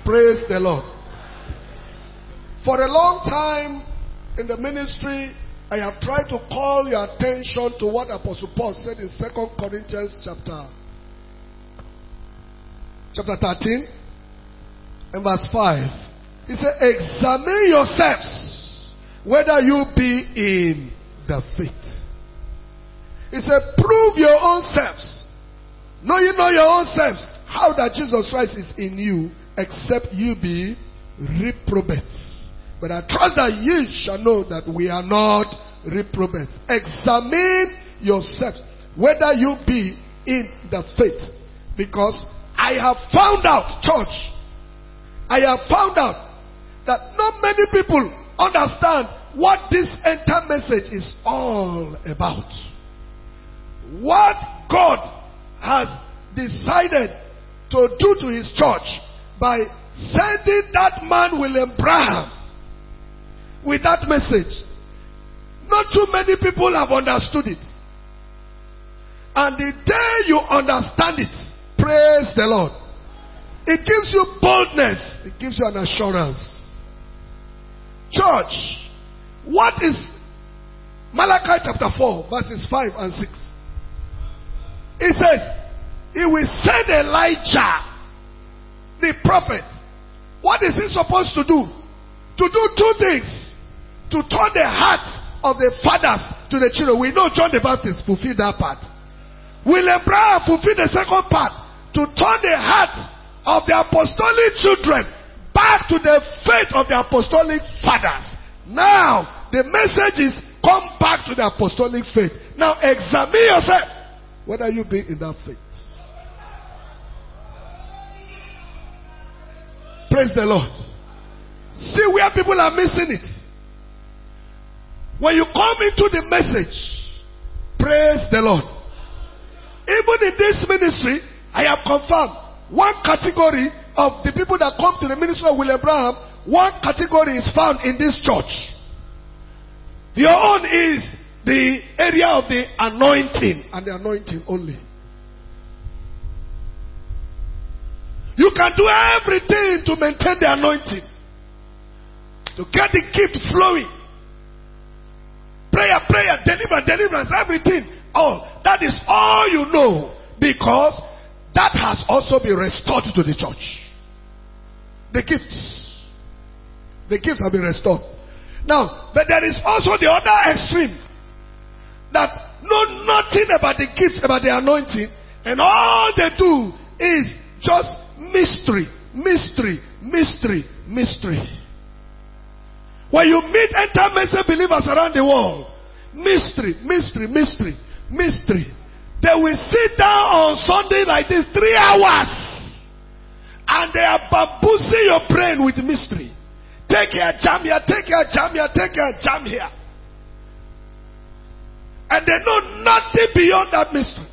Praise the Lord. For a long time in the ministry, I have tried to call your attention to what Apostle Paul said in 2 Corinthians chapter 13 and verse 5. He said, examine yourselves whether you be in the faith. He said, prove your own selves. Know you know your own selves. How that Jesus Christ is in you, except you be reprobates. But I trust that ye shall know that we are not reprobates. Examine yourselves whether you be in the faith. Because I have found out, church, I have found out that not many people understand what this end-time message is all about. What God has decided to do to his church by sending that man William Branham with that message. Not too many people have understood it. And the day you understand it, praise the Lord, it gives you boldness. It gives you an assurance. Church, what is Malachi chapter 4 verses 5 and 6? It says, he will send Elijah, the prophet. What is he supposed to do? To do two things. To turn the hearts of the fathers to the children. We know John the Baptist fulfilled that part. William Branham fulfilled the second part. To turn the hearts of the apostolic children back to the faith of the apostolic fathers. Now, the message is come back to the apostolic faith. Now, examine yourself whether you be in that faith. Praise the Lord. See where people are missing it. When you come into the message, praise the Lord. Even in this ministry, I have confirmed one category of the people that come to the ministry of William Branham, one category is found in this church. Your own is the area of the anointing and the anointing only. You can do everything to maintain the anointing, to get the gift flowing. Prayer, deliverance, everything. All. That is all you know. Because that has also been restored to the church. The gifts. The gifts have been restored. Now, but there is also the other extreme. That know nothing about the gifts, about the anointing. And all they do is just mystery. When you meet end-time message believers around the world, mystery. They will sit down on Sunday like this 3 hours. And they are bamboozling your brain with mystery. Take here, jam here, take here, jam here, take here, jam here. And they know nothing beyond that mystery.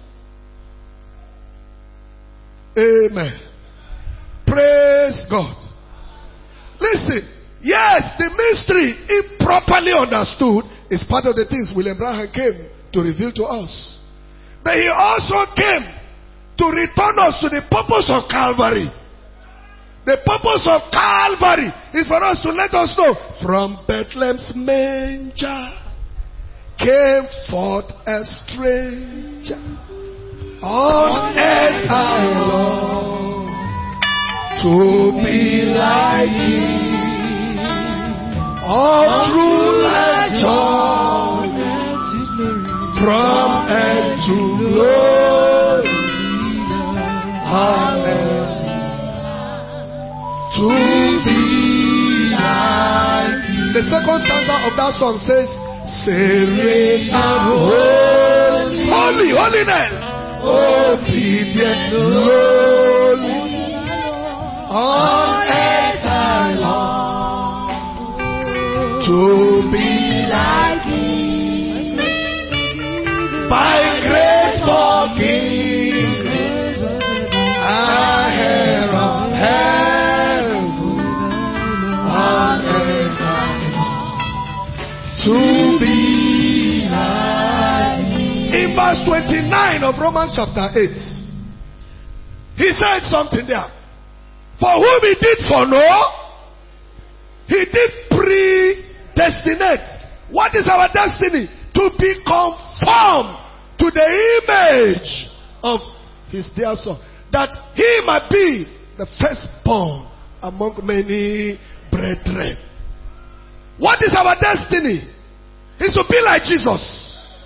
Amen. Praise God. Listen. Yes, the mystery, if properly understood, is part of the things William Branham came to reveal to us. But he also came to return us to the purpose of Calvary. The purpose of Calvary is for us to let us know, from Bethlehem's manger came forth a stranger. On earth I long to be like him. All through life joy, from earth to glory, to be like you. The second stanza of that song says, serene and holy, holiness, obedient, lowly, on earth I long to be like him, by grace forgiven, I hear of heaven, on earth to be like him. In verse 29 of Romans chapter 8, he said something there. For whom he did foreknow, he did predestinate. What is our destiny? To be conformed to the image of his dear son, that he might be the firstborn among many brethren. What is our destiny? Is to be like Jesus.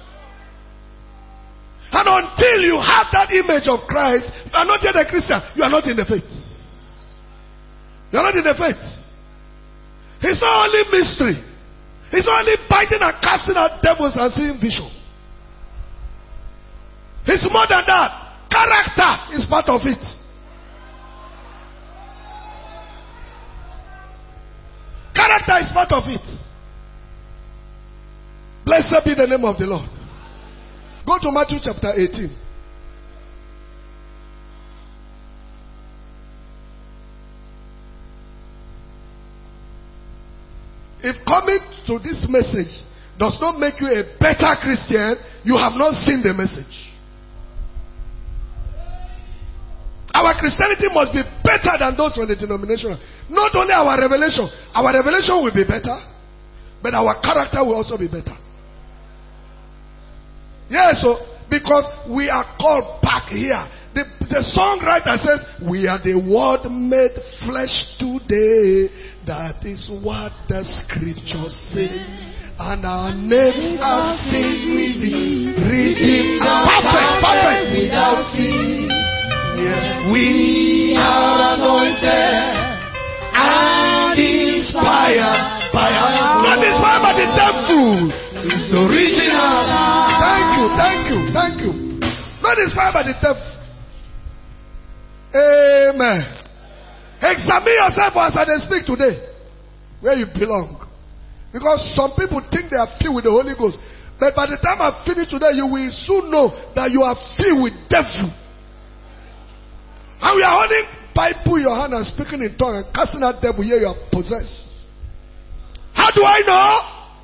And until you have that image of Christ, you are not yet a Christian. You are not in the faith. You are not in the faith. It's not only mystery. It's not only biting and casting out devils and seeing vision. It's more than that. Character is part of it. Character is part of it. Blessed be the name of the Lord. Go to Matthew chapter 18. If coming to this message does not make you a better Christian, you have not seen the message. Our Christianity must be better than those from the denomination. Not only our revelation will be better, but our character will also be better. Yes, so because we are called back here. The songwriter says, we are the word made flesh today. That is what the scripture says. And our names are sealed with the redeemed. Perfect. Without sin. Yes, we are anointed and inspired by our. Not inspired by the devil. It's original. Thank you. Not inspired by the devil. Amen. Examine yourself as I speak today, where you belong. Because some people think they are filled with the Holy Ghost. But by the time I finish today, you will soon know that you are filled with devil. And we are holding Bible in your hand and speaking in tongues and casting out devil. Here you are possessed. How do I know?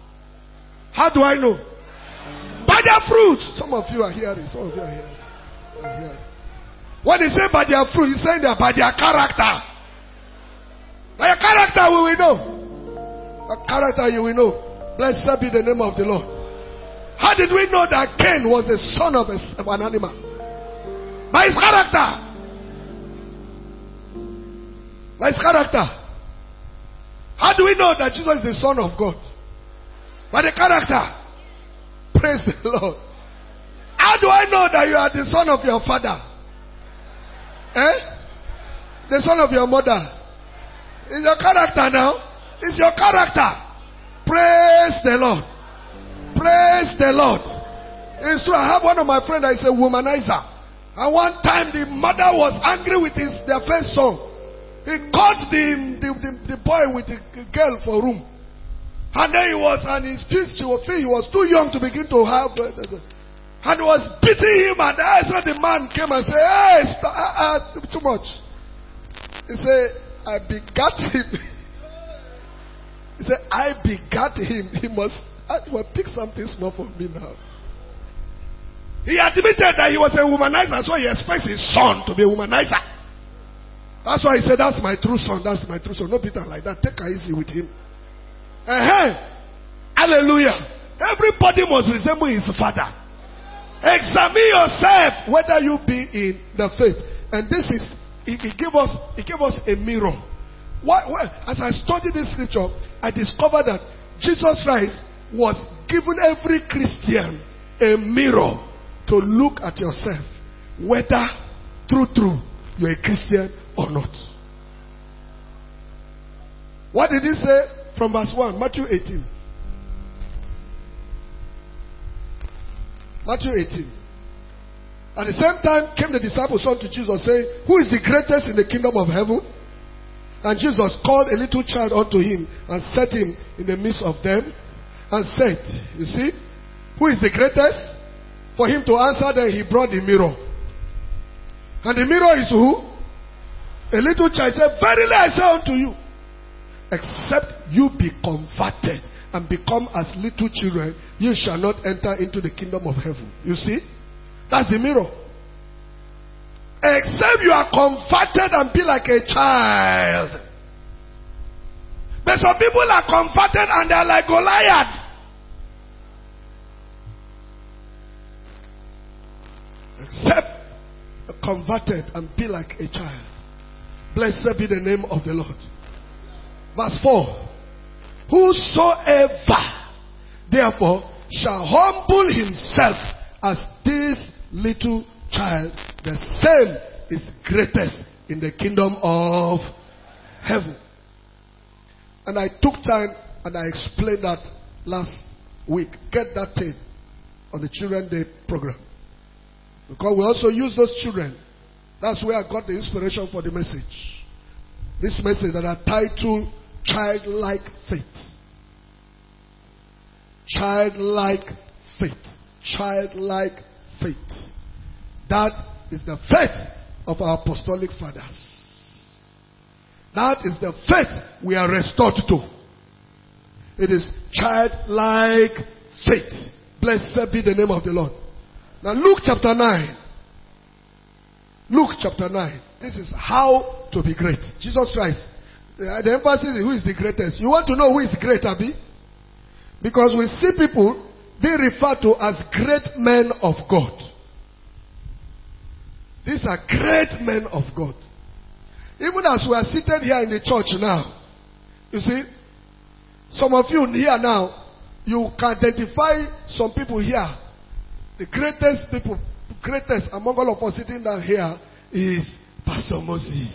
By their fruits. Some of you are hearing. Some of you are hearing. When he say by their fruit, he's saying that by their character. By your character we will know. By character you will know. Blessed be the name of the Lord. How did we know that Cain was the son of an animal? By his character. By his character. How do we know that Jesus is the Son of God? By the character. Praise the Lord. How do I know that you are the son of your father? The son of your mother. It's your character now. It's your character. Praise the Lord. Praise the Lord. It's true. I have one of my friends that is a womanizer. And one time the mother was angry with their first son. He caught the boy with the girl for room. And then he was too young to begin to have. And he was beating him. And I saw the man came and said, hey, stop, too much. He said, I begat him. He said, I begat him. He must pick something small for me now. He admitted that he was a womanizer, so he expects his son to be a womanizer. That's why he said, that's my true son, that's my true son. No Peter like that. Take it easy with him. Hallelujah. Everybody must resemble his father. Examine yourself whether you be in the faith. And this is, it gave us a mirror. As I studied this scripture, I discovered that Jesus Christ was giving every Christian a mirror to look at yourself, whether true you're a Christian or not. What did he say from verse 1? Matthew 18. Matthew 18. At the same time came the disciples unto Jesus, saying, who is the greatest in the kingdom of heaven? And Jesus called a little child unto him and set him in the midst of them and said, you see, who is the greatest? For him to answer, then he brought the mirror. And the mirror is who? A little child said, verily I say unto you, except you be converted and become as little children, you shall not enter into the kingdom of heaven. You see? That's the mirror. Except you are converted and be like a child. But some people are converted and they are like Goliath. Except converted and be like a child. Blessed be the name of the Lord. Verse 4. Whosoever therefore shall humble himself as this little child, the same is greatest in the kingdom of heaven. And I took time and I explained that last week. Get that tape on the Children's Day program. Because we also use those children. That's where I got the inspiration for the message. This message that I titled Childlike Faith. Childlike faith. Childlike faith. That is the faith of our apostolic fathers. That is the faith we are restored to. It is childlike faith. Blessed be the name of the Lord. Now Luke chapter 9. Luke chapter 9. This is how to be great. Jesus Christ. The emphasis is who is the greatest. You want to know who is great, Abi? Because we see people being referred to as great men of God. These are great men of God. Even as we are seated here in the church now, you see, some of you here now, you can identify some people here. The greatest people, greatest among all of us sitting down here is Pastor Moses.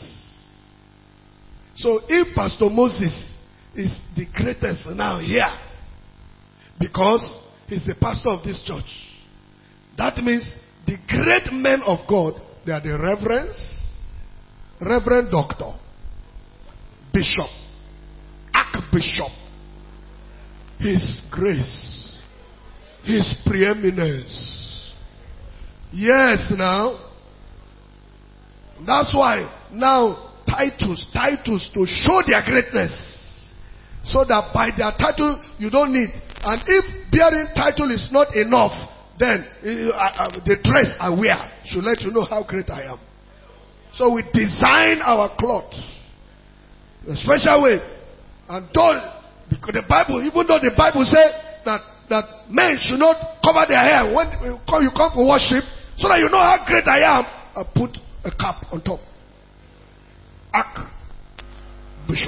So if Pastor Moses is the greatest now here, because he's the pastor of this church, that means the great men of God, they are the Reverend Doctor, Bishop, Archbishop, His Grace, His Preeminence. Yes, now. That's why now titles to show their greatness. So that by their title you don't need. And if bearing title is not enough, then the dress I wear should let you know how great I am. So we design our clothes in a special way. And don't, because the Bible, even though the Bible says that men should not cover their hair when you come for worship, so that you know how great I am, I put a cap on top. Archbishop.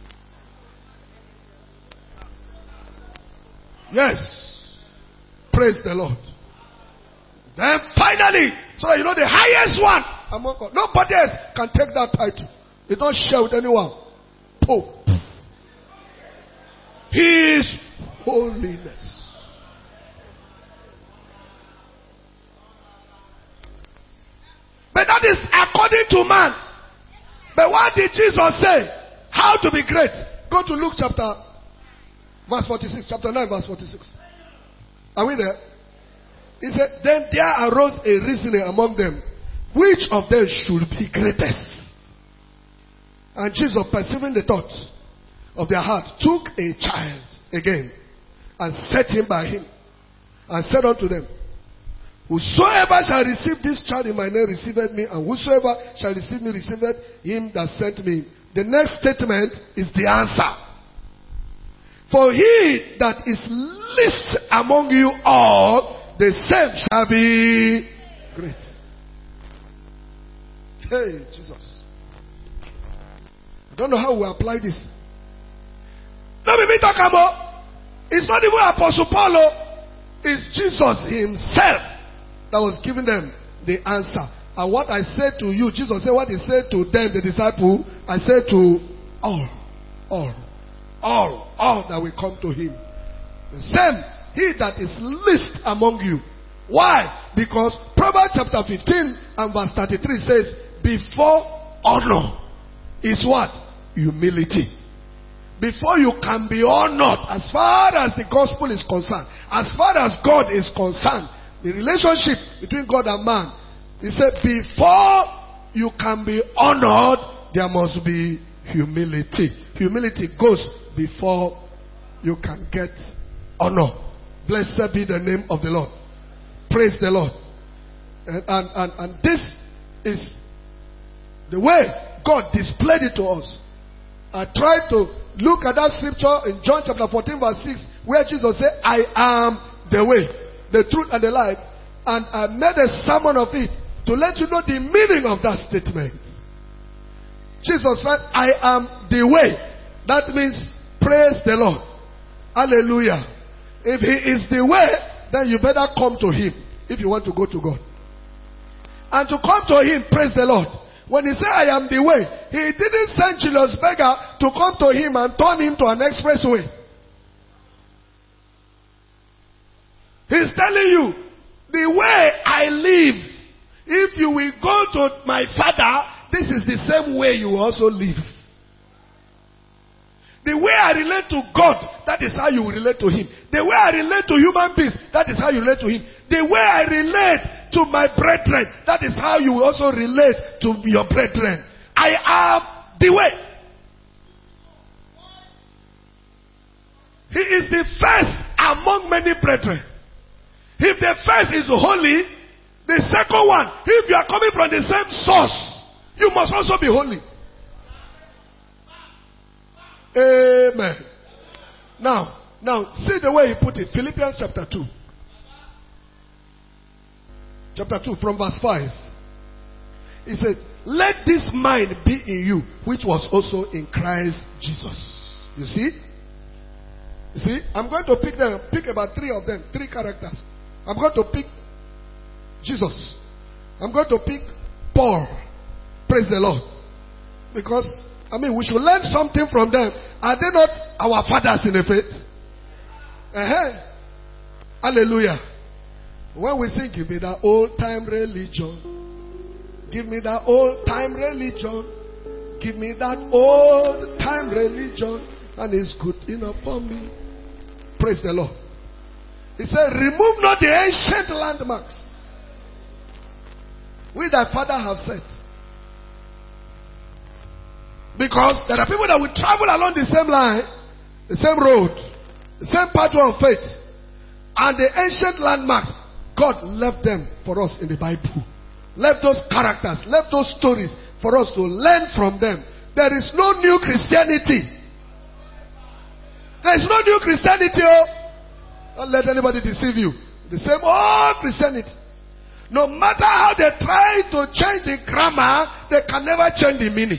Yes. Praise the Lord. Then finally, so that you know the highest one among God. Nobody else can take that title. They don't share with anyone. Pope. His holiness. But that is according to man. But what did Jesus say? How to be great? Go to Luke chapter verse 46. Chapter 9 verse 46. Are we there? He said, then there arose a reasoning among them, which of them should be greatest? And Jesus, perceiving the thoughts of their heart, took a child again and set him by him and said unto them, whosoever shall receive this child in my name receiveth me, and whosoever shall receive me receiveth him that sent me. The next statement is the answer. For he that is least among you all, the same shall be great. Hey, Jesus. I don't know how we apply this. Let me talk about. It's not even Apostle Paul. It's Jesus himself that was giving them the answer. And what I said to you, Jesus said what he said to them, the disciples, I said to all that will come to him. The same, he that is least among you. Why? Because Proverbs chapter 15 and verse 33 says, before honor is what? Humility. Before you can be honored, as far as the gospel is concerned, as far as God is concerned, the relationship between God and man, he said, before you can be honored, there must be humility. Humility goes before you can get honor. Blessed be the name of the Lord. Praise the Lord. And this is the way God displayed it to us. I tried to look at that scripture in John chapter 14 verse 6 where Jesus said, I am the way, the truth and the life. And I made a sermon of it to let you know the meaning of that statement. Jesus said, I am the way. That means praise the Lord. Hallelujah. If he is the way, then you better come to him if you want to go to God. And to come to him, praise the Lord. When he said, I am the way, he didn't send Julius Berger to come to him and turn him to an expressway. He's telling you, the way I live, if you will go to my Father, this is the same way you also live. The way I relate to God, that is how you will relate to him. The way I relate to human beings, that is how you relate to him. The way I relate to my brethren, that is how you will also relate to your brethren. I am the way. He is the first among many brethren. If the first is holy, the second one, if you are coming from the same source, you must also be holy. Amen. Now, see the way he put it. Philippians chapter 2. Chapter 2 from verse 5. He said, let this mind be in you, which was also in Christ Jesus. You see? You see? I'm going to pick about three of them, three characters. I'm going to pick Jesus. I'm going to pick Paul. Praise the Lord. Because, we should learn something from them. Are they not our fathers in the faith? Hallelujah. When we sing, give me that old time religion. Give me that old time religion. Give me that old time religion. And it's good enough for me. Praise the Lord. He said, remove not the ancient landmarks which thy father have set. Because there are people that will travel along the same line, the same road, the same pathway of faith. And the ancient landmarks, God left them for us in the Bible. Left those characters, left those stories for us to learn from them. There is no new Christianity. There is no new Christianity. Don't let anybody deceive you. The same old Christianity. No matter how they try to change the grammar, they can never change the meaning.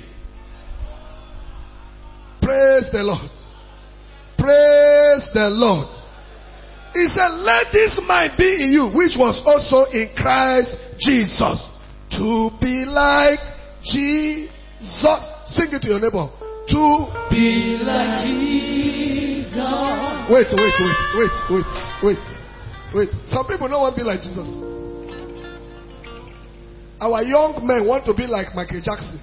Praise the Lord. Praise the Lord. He said, let this mind be in you, which was also in Christ Jesus. To be like Jesus. Sing it to your neighbor. To be like Jesus. Wait. Some people don't want to be like Jesus. Our young men want to be like Michael Jackson.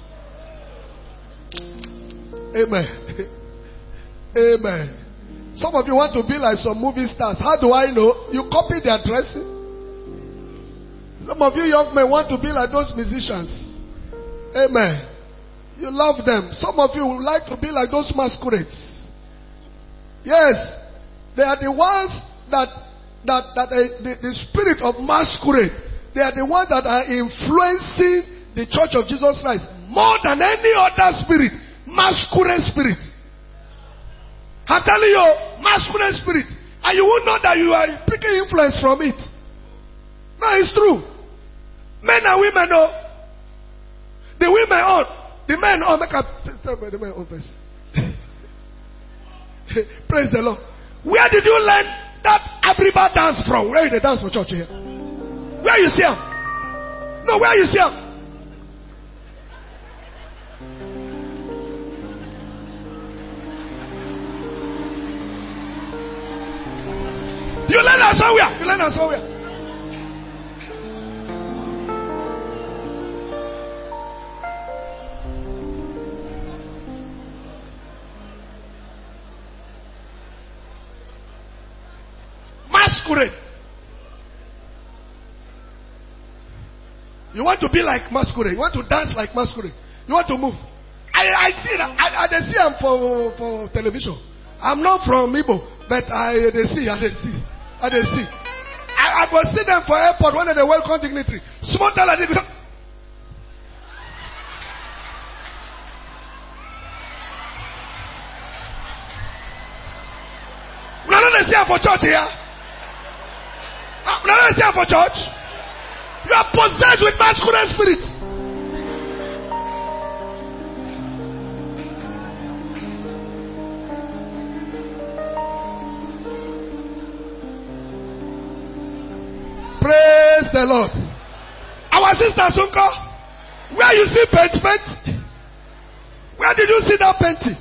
Amen. Amen. Some of you want to be like some movie stars. How do I know? You copy their dressing. Some of you young men want to be like those musicians. Amen. You love them. Some of you would like to be like those masquerades. Yes. They are the ones that the spirit of masquerade. They are the ones that are influencing the Church of Jesus Christ more than any other spirit. Masquerade spirit. I'm telling you, masquerade spirit. And you won't know that you are picking influence from it. No, it's true. Men and women know. The women on. The men on. Make up. Tell me the men on first. Praise the Lord. Where did you learn that Abriba dance from? Where did they dance for church here? Where you see them? No, where you see them? You learn that somewhere. You learn that somewhere. Masquerade. You want to be like masquerade. You want to dance like masquerade. You want to move. I see that. I see them for television. I'm not from Igbo, but I see. I go see them for airport when they welcome dignitary. Small dollar. not here for church here. Now let's here for church. You are possessed with masculine spirit. Praise the Lord. Our sister Sunko, where you see paint? Where did you see that painting?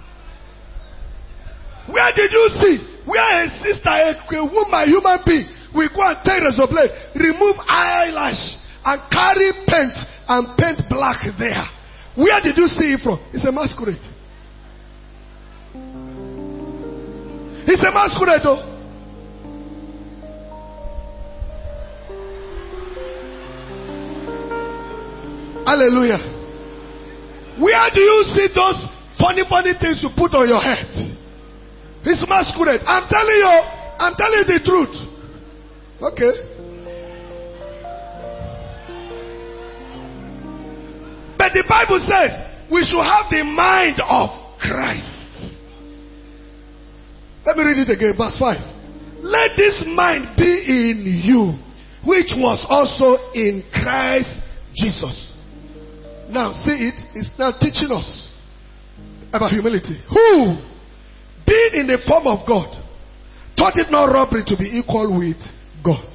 Where did you see? Where a sister, a woman, human being, will go and take razor blade, remove eyelash, and carry paint and paint black there. Where did you see it from? It's a masquerade. It's a masquerade though. Hallelujah. Where do you see those funny things you put on your head? It's masquerade. I'm telling you the truth. Okay. But the Bible says we should have the mind of Christ. Let me read it again, verse 5. Let this mind be in you, which was also in Christ Jesus. Now, see it. It's now teaching us about humility. Who, being in the form of God, thought it not robbery to be equal with God,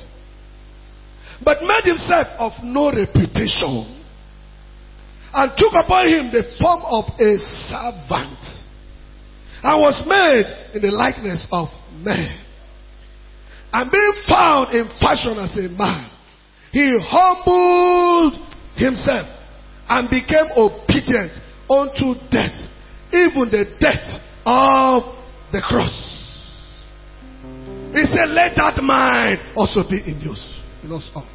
but made himself of no reputation, and took upon him the form of a servant, and was made in the likeness of men. And being found in fashion as a man, he humbled himself and became obedient unto death, even the death of the cross. He said, let that mind also be in use in us all.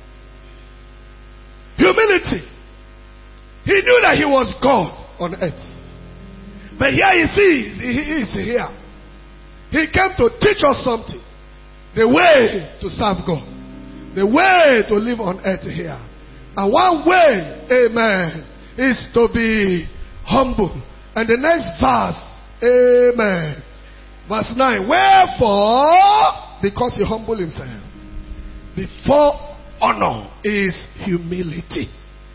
Humility. He knew that he was God on earth. But here he is here. He came to teach us something. The way to serve God. The way to live on earth here. And one way, amen, is to be humble. And the next verse, amen. Verse 9. Wherefore, because he humbled himself, before honor is humility.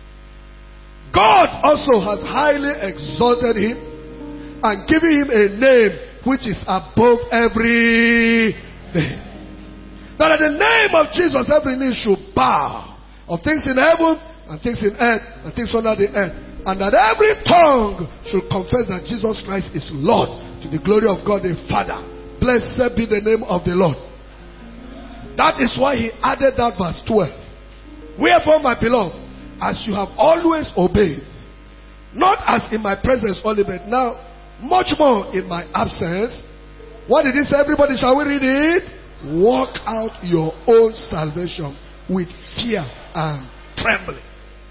God also has highly exalted him and given him a name which is above every name. That at the name of Jesus every knee should bow, of things in heaven and things in earth and things under the earth, and that every tongue should confess that Jesus Christ is Lord, to the glory of God the Father. Blessed be the name of the Lord. That is why he added that verse 12. Wherefore, my beloved, as you have always obeyed, not as in my presence only, but now much more in my absence. What did he say? Everybody, shall we read it? Work out your own salvation with fear and trembling.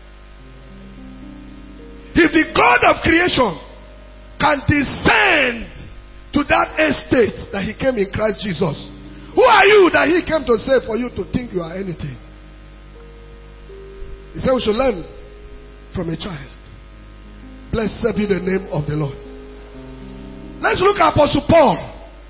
If the God of creation can descend to that estate that he came in Christ Jesus, who are you that he came to save for you to think you are anything? He said we should learn from a child. Blessed be the name of the Lord. Let's look at Apostle Paul.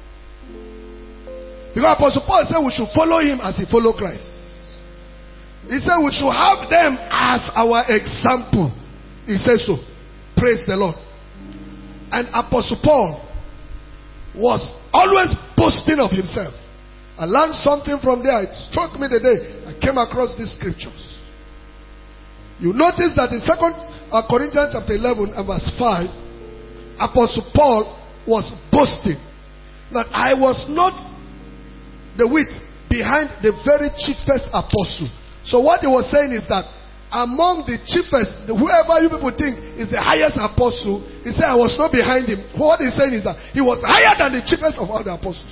Because Apostle Paul said we should follow him as he followed Christ. He said we should have them as our example. He said so. Praise the Lord. And Apostle Paul was always boasting of himself. I learned something from there. It struck me the day I came across these scriptures. You notice that in 2 Corinthians chapter 11 and verse 5, Apostle Paul was boasting that I was not the wit behind the very chiefest apostle. So what he was saying is that among the chiefest, whoever you people think is the highest apostle, he said I was not behind him. What he's saying is that he was higher than the chiefest of all the apostles.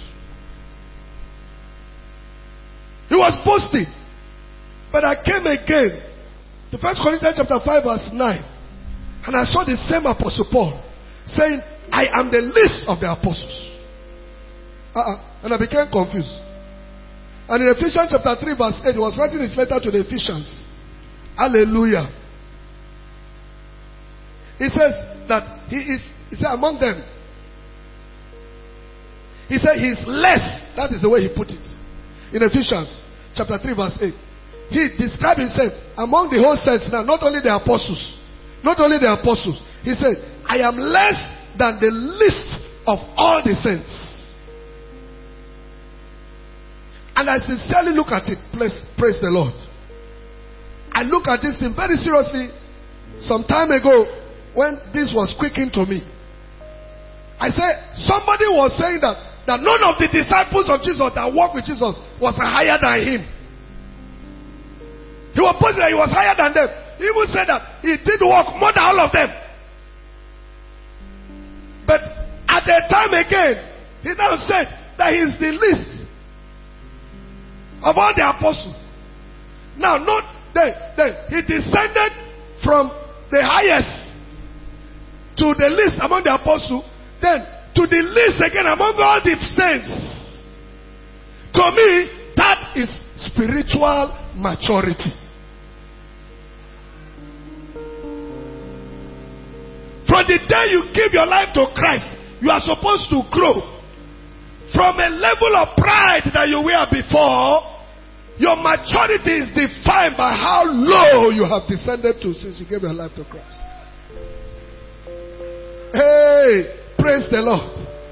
He was boasting. But I came again to 1 Corinthians chapter 5 verse 9, and I saw the same Apostle Paul saying, I am the least of the apostles. And I became confused. And in Ephesians chapter 3 verse 8, he was writing his letter to the Ephesians. Hallelujah. He says that he said among them, He said he's less. That is the way he put it. In Ephesians chapter 3 verse 8. He described himself among the whole saints now, not only the apostles. Not only the apostles. He said, I am less than the least of all the saints. And I sincerely look at it. Praise the Lord. I look at this thing very seriously some time ago when this was quickened to me. I said, somebody was saying that none of the disciples of Jesus that walked with Jesus was higher than him. He was posing that he was higher than them. He even said that he did walk more than all of them. But at the time again, he now said that he is the least of all the apostles. Now, note that he descended from the highest to the least among the apostles, then to the least again among all the saints. To me, that is spiritual maturity. From the day you give your life to Christ, you are supposed to grow from a level of pride that you were before. Your maturity is defined by how low you have descended to since you gave your life to Christ. Hey, praise the Lord.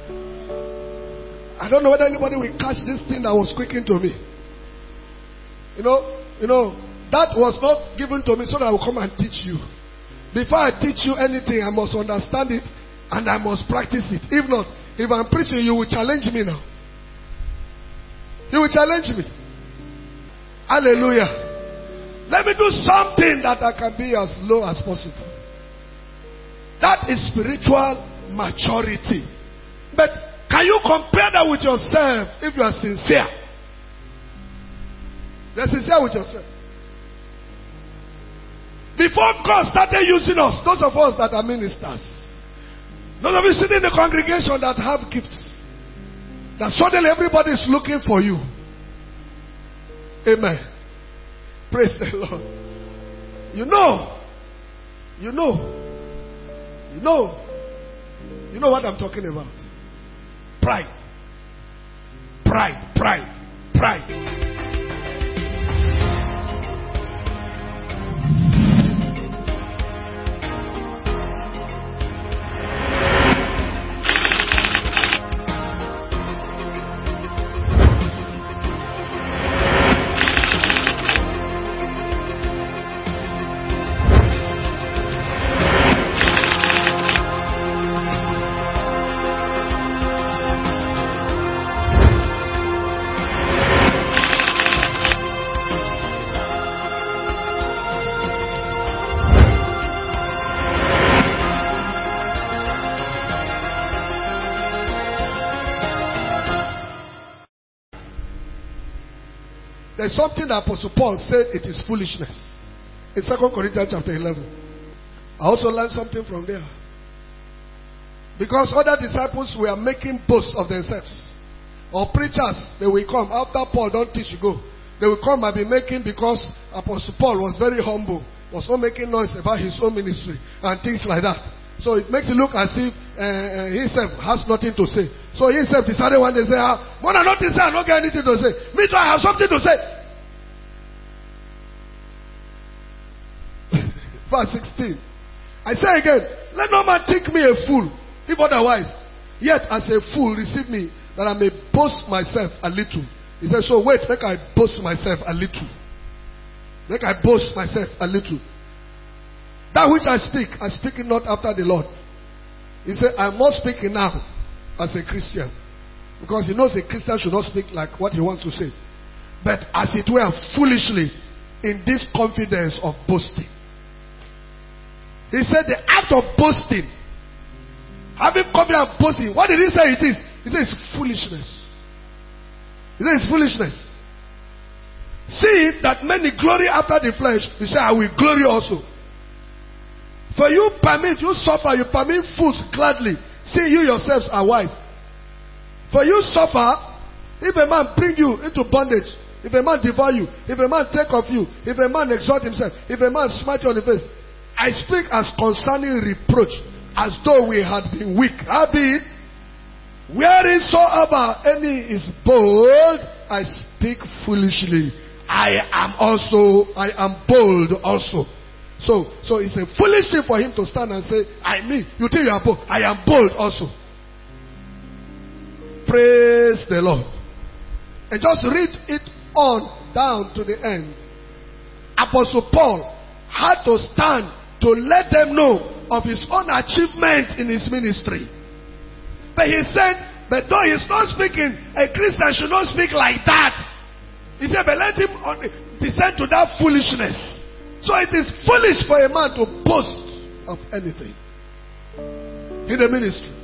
I don't know whether anybody will catch this thing that was quickened to me. You know, that was not given to me so that I will come and teach you. Before I teach you anything, I must understand it and I must practice it. If not, if I'm preaching, you will challenge me now. You will challenge me. Hallelujah. Let me do something that I can be as low as possible. That is spiritual maturity. But can you compare that with yourself if you are sincere? You're sincere with yourself. Before God started using us, those of us that are ministers, those of you sitting in the congregation that have gifts, that suddenly everybody is looking for you. Amen. Praise the Lord. You know what I'm talking about. Pride. There's something that Apostle Paul said it is foolishness. In 2 Corinthians chapter 11. I also learned something from there. Because other disciples were making boasts of themselves. Or preachers, they will come. After Paul don't teach, you go. They will come and be making, because Apostle Paul was very humble. Was not making noise about his own ministry and things like that. So it makes it look as if himself has nothing to say. So himself decided one day, say, when I notice I don't get anything to say. Me too, I have something to say. Verse 16. I say again, let no man think me a fool, if otherwise, yet as a fool receive me, that I may boast myself a little. He said, so wait, make I boast myself a little. Make I boast myself a little. That which I speak it not after the Lord. He said, I must speak it now as a Christian. Because he knows a Christian should not speak like what he wants to say. But as it were, foolishly, in this confidence of boasting. He said the act of boasting, having confidence of boasting, what did he say it is? He said it's foolishness. He said it's foolishness. See that many glory after the flesh, he said I will glory also. For you permit, you suffer, you permit fools gladly. See, you yourselves are wise. For you suffer, if a man bring you into bondage, if a man devour you, if a man take of you, if a man exalt himself, if a man smite you on the face, I speak as concerning reproach, as though we had been weak. Howbeit, Wheresoever any is bold, I speak foolishly. I am bold also. So it's a foolish thing for him to stand and say, you think you are bold? I am bold also. Praise the Lord. And just read it on down to the end. Apostle Paul had to stand to let them know of his own achievement in his ministry. But he said, but though he's not speaking, a Christian should not speak like that. He said, but let him descend to that foolishness. So it is foolish for a man to boast of anything in the ministry.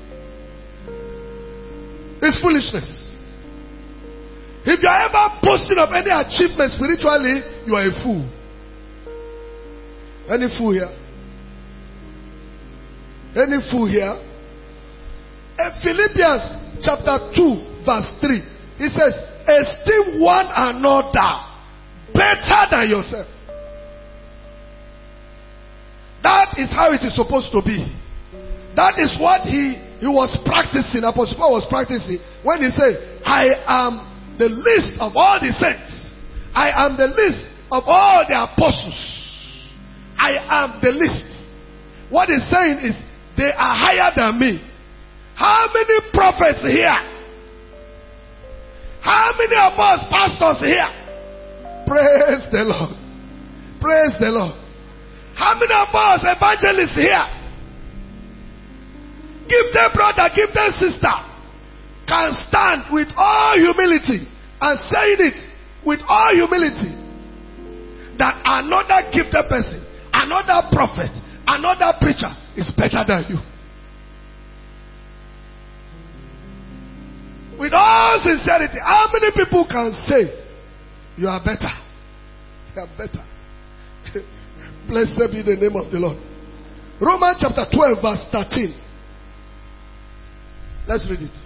It's foolishness. If you are ever boasting of any achievement spiritually, you are a fool. Any fool here? Any fool here? In Philippians chapter 2 verse 3, it says, esteem one another better than yourself. That is how it is supposed to be. That is what he was practicing. Apostle Paul was practicing when he said, I am the least of all the saints. I am the least of all the apostles. I am the least. What he's saying is, they are higher than me. How many prophets here? How many of us pastors here? Praise the Lord. Praise the Lord. How many of us evangelists here? Give them brother, give them sister, can stand with all humility and saying it with all humility that another gifted person, another prophet, another preacher is better than you. With all sincerity, how many people can say you are better? You are better. Blessed be the name of the Lord. Romans chapter 12 verse 13. Let's read it.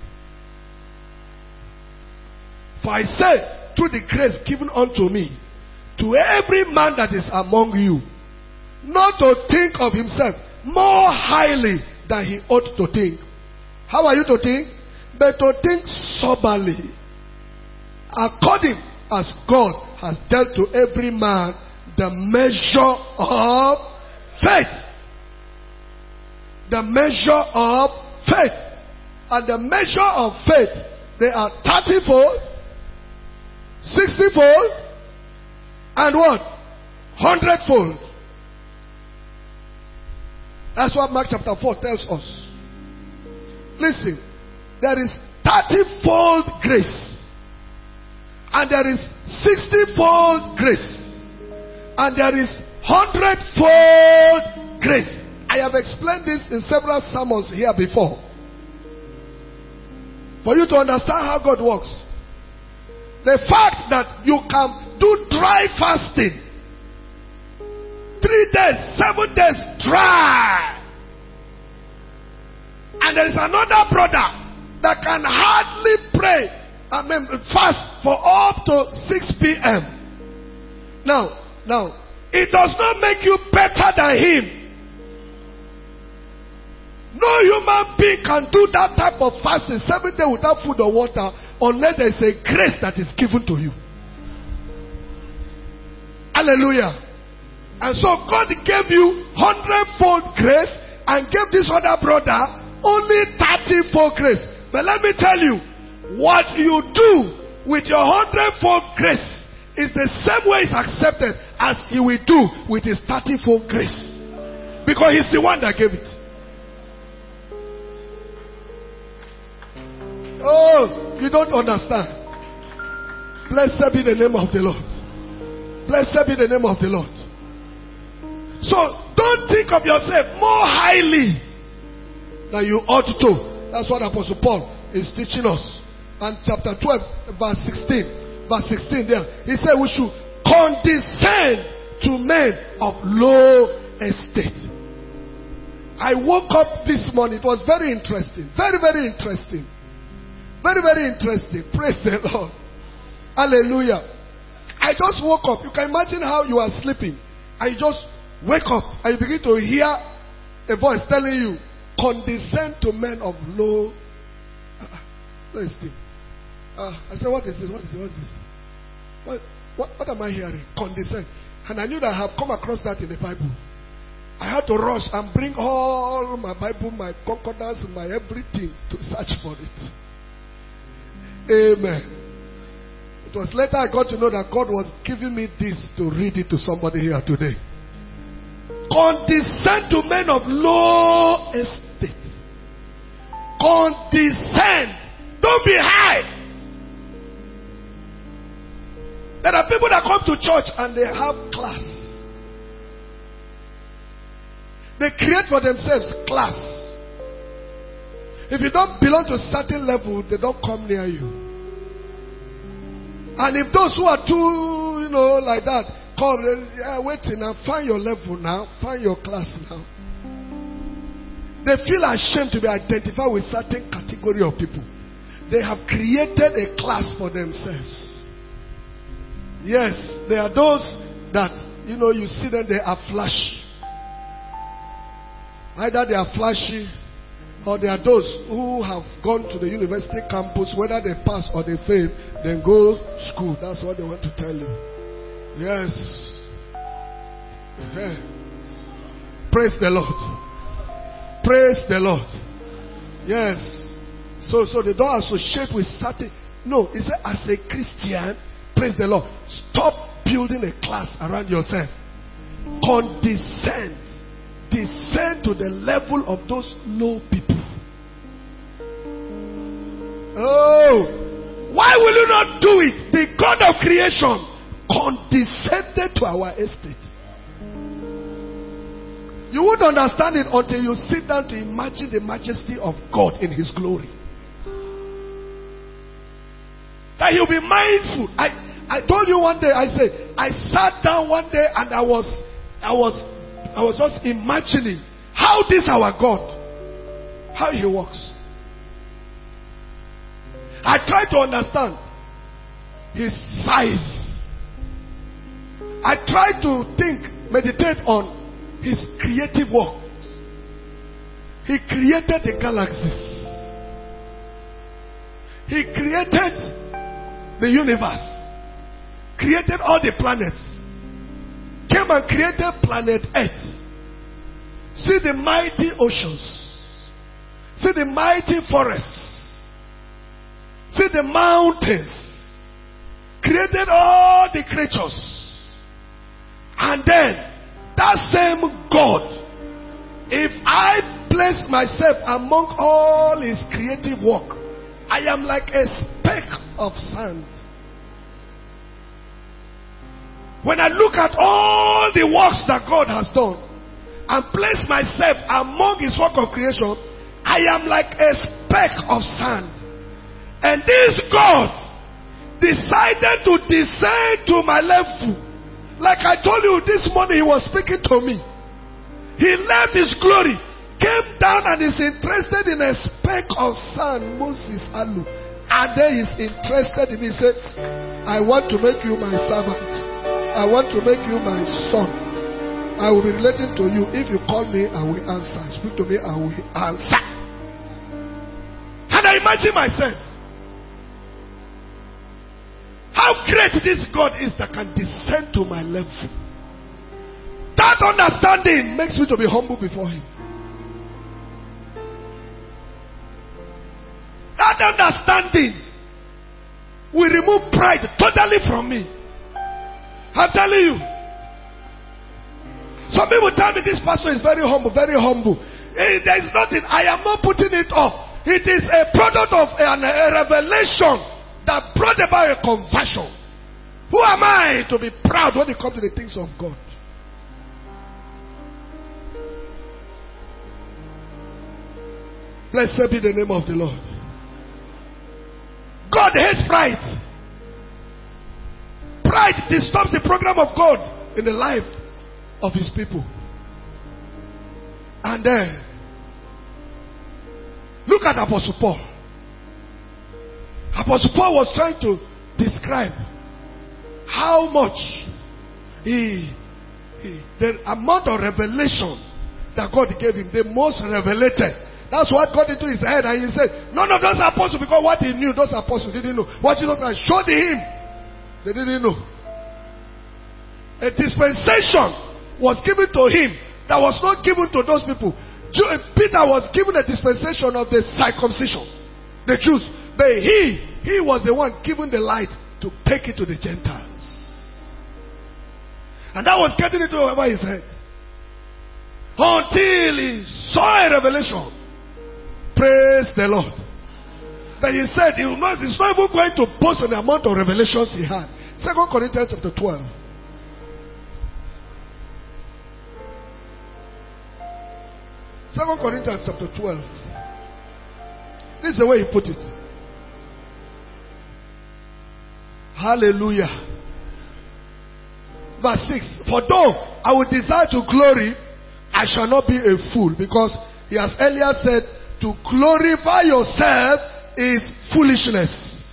For I say, through the grace given unto me, to every man that is among you, not to think of himself more highly than he ought to think. How are you to think? But to think soberly, according as God has dealt to every man the measure of faith. The measure of faith. And the measure of faith, they are 30-fold, 60-fold, and what? 100-fold. That's what Mark chapter 4 tells us. Listen, there is 30-fold grace, and there is 60-fold grace, and there is 100-fold grace. I have explained this in several sermons here before. For you to understand how God works. The fact that you can do dry fasting, 3 days, 7 days dry, and there is another brother that can hardly pray, fast for up to 6 p.m. Now, it does not make you better than him. No human being can do that type of fasting 7 days without food or water unless there is a grace that is given to you. Hallelujah. And so God gave you 100-fold grace and gave this other brother only 30-fold grace. But let me tell you, what you do with your 100-fold grace is the same way it's accepted as he will do with his 30-fold grace. Because he's the one that gave it. Oh, you don't understand. Blessed be the name of the Lord. Blessed be the name of the Lord. So, don't think of yourself more highly than you ought to. That's what Apostle Paul is teaching us. And chapter 12, verse 16. Verse 16 there. He said we should condescend to men of low estate. I woke up this morning. It was very interesting. Very, very interesting. Very, very interesting. Praise the Lord. Hallelujah. I just woke up. You can imagine how you are sleeping. And you just wake up and you begin to hear a voice telling you, condescend to men of low. Where is Tim? I said, what is this? What is this? What is this? What am I hearing? Condescend. And I knew that I have come across that in the Bible. I had to rush and bring all my Bible, my concordance, my everything to search for it. Amen. It was later I got to know that God was giving me this to read it to somebody here today. Condescend to men of low estate. Condescend. Don't be high. There are people that come to church and they have class. They create for themselves class. If you don't belong to a certain level, they don't come near you. And if those who are too, like that, come, waiting now, find your level now, find your class now. They feel ashamed to be identified with certain category of people. They have created a class for themselves. Yes, there are those that, you see them, they are flashy. Either they are flashy, or there are those who have gone to the university campus, whether they pass or they fail, then go school. That's what they want to tell you. Yes. Yeah. Praise the Lord. Praise the Lord. Yes. So they don't associate with certain. No, he said, as a Christian, praise the Lord, stop building a class around yourself. Condescend. Descend to the level of those low people. Oh, why will you not do it? The God of creation condescended to our estate. You won't understand it until you sit down to imagine the majesty of God in His glory. That He'll be mindful. I told you one day, I sat down one day and I was just imagining how this our God, how He works. I try to understand His size. I try to think, meditate on His creative work. He created the galaxies. He created the universe. Created all the planets. Came and created planet Earth. See the mighty oceans. See the mighty forests. See the mountains. Created all the creatures. And then, that same God, if I place myself among all His creative work, I am like a speck of sand. When I look at all the works that God has done and place myself among His work of creation, I am like a speck of sand. And this God decided to descend to my level. Like I told you this morning, He was speaking to me. He left His glory, came down and is interested in a speck of sand, Moses Alu. And then He's interested in me. He said, I want to make you my servant. I want to make you my son. I will be relating to you. If you call me, I will answer. Speak to me, I will answer. And I imagine myself, how great this God is that can descend to my level. That understanding makes me to be humble before Him. That understanding will remove pride totally from me. I'm telling you. Some people tell me this pastor is very humble, very humble. There is nothing. I am not putting it up. It is a product of a revelation that brought about a conversion. Who am I to be proud when it comes to the things of God? Blessed be the name of the Lord. God hates pride. Pride disturbs the program of God in the life of His people. And then, look at Apostle Paul. Apostle Paul was trying to describe how much the amount of revelation that God gave him, the most revelated, That's what got into his head, and he said, none of those apostles, because what he knew, those apostles didn't know. What Jesus had showed him, they didn't know. A dispensation was given to him that was not given to those people. Peter was given a dispensation of the circumcision, the Jews, but he was the one given the light to take it to the Gentiles. And that was getting into over his head. Until he saw a revelation. Praise the Lord. Then he said he's not even going to boast on the amount of revelations he had. 2 Corinthians chapter 12. 2 Corinthians chapter 12. This is the way he put it. Hallelujah. Verse 6. For though I would desire to glory, I shall not be a fool. Because he has earlier said, to glorify yourself is foolishness.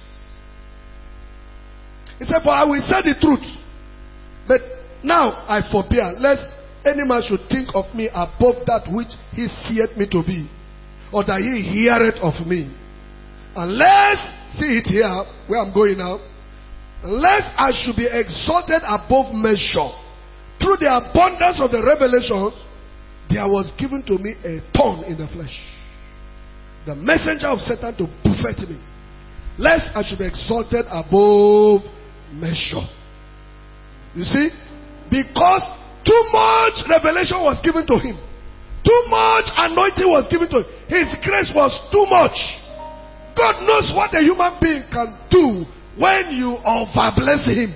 He said, for I will say the truth. But now I forbear, lest any man should think of me above that which he seeth me to be, or that he heareth of me. Unless, see it here, where I'm going now. Unless I should be exalted above measure through the abundance of the revelations, there was given to me a thorn in the flesh, the messenger of Satan to buffet me, lest I should be exalted above measure. You see, because too much revelation was given to him, too much anointing was given to him, his grace was too much. God knows what a human being can do when you overbless him.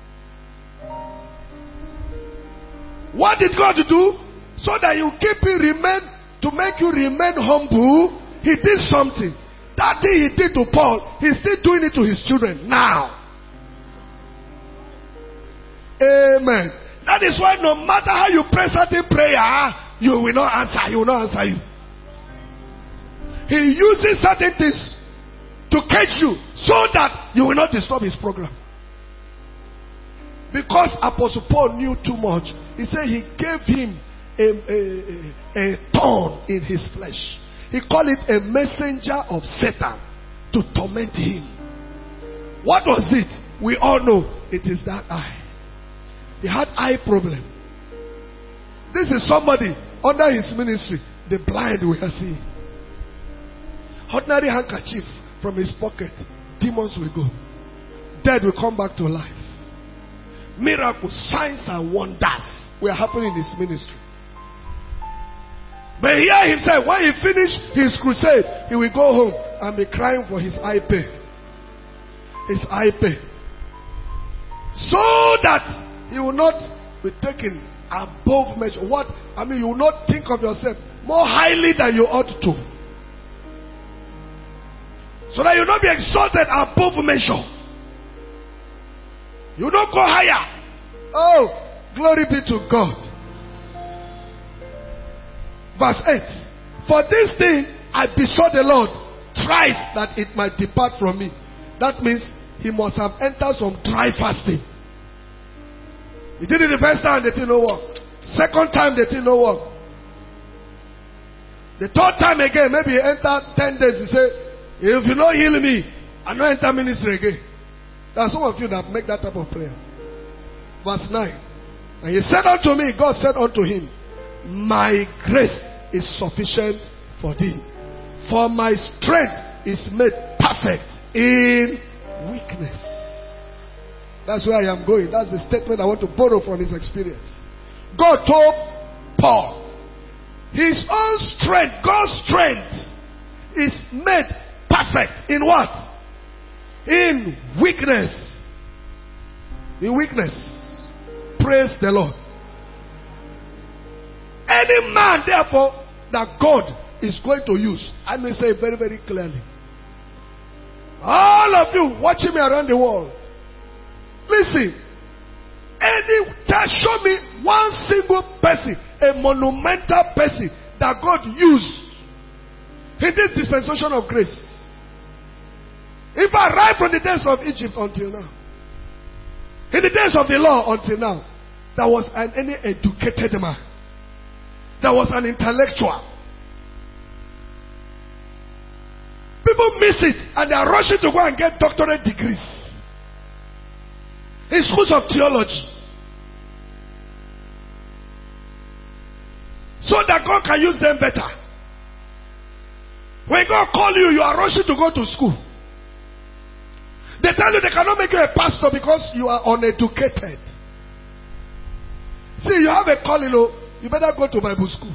What did God do? So that you keep him to make you remain humble. He did something. That thing he did to Paul, he's still doing it to his children now. Amen. That is why no matter how you pray certain prayer, you will not answer. He will not answer you. He uses certain things to catch you so that you will not disturb his program. Because Apostle Paul knew too much, he said he gave him a thorn in his flesh. He called it a messenger of Satan to torment him. What was it? We all know it is that eye. He had eye problem. This is somebody under his ministry. The blind we are seeing. Ordinary handkerchief from his pocket, demons will go. Dead will come back to life. Miracles, signs and wonders were happening in his ministry. But here himself, when he finished his crusade, he will go home and be crying for his eye pain. His eye pain. So that he will not be taken above measure. You will not think of yourself more highly than you ought to. So that you will not be exalted above measure. You will not go higher. Oh, glory be to God. Verse 8. For this thing I besought the Lord thrice that it might depart from me. That means he must have entered some dry fasting. He did it the first time, they didn't know what. Second time, they didn't know what. The third time again, maybe he entered 10 days. He said, if you don't heal me, I don't enter ministry again. There are some of you that make that type of prayer. Verse 9. And he said unto me, God said unto him, my grace is sufficient for thee. For my strength is made perfect in weakness. That's where I am going. That's the statement I want to borrow from his experience. God told Paul, his own strength, God's strength, is made perfect in what? In weakness. In weakness. Praise the Lord. Any man, therefore, that God is going to use, I may say very, very clearly. All of you watching me around the world, listen. Show me one single person, a monumental person that God used in this dispensation of grace. If I right from the days of Egypt until now, in the days of the law until now, there was any educated man. There was an intellectual. people miss it and they are rushing to go and get doctorate degrees in schools of theology, so that God can use them better. When God calls you, you are rushing to go to school. They tell you they cannot make you a pastor because you are uneducated. See, you have a calling, you better go to Bible school.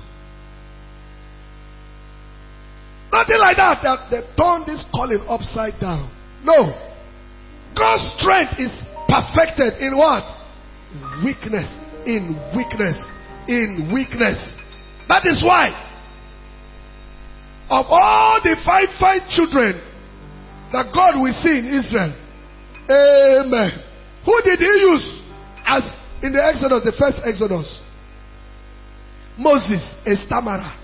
Nothing like that. They turn this calling upside down. No. God's strength is perfected in what? Weakness. In weakness. In weakness. That is why, of all the five children that God will see in Israel, amen, who did he use as in the Exodus, the first Exodus? Moses, a stammerer.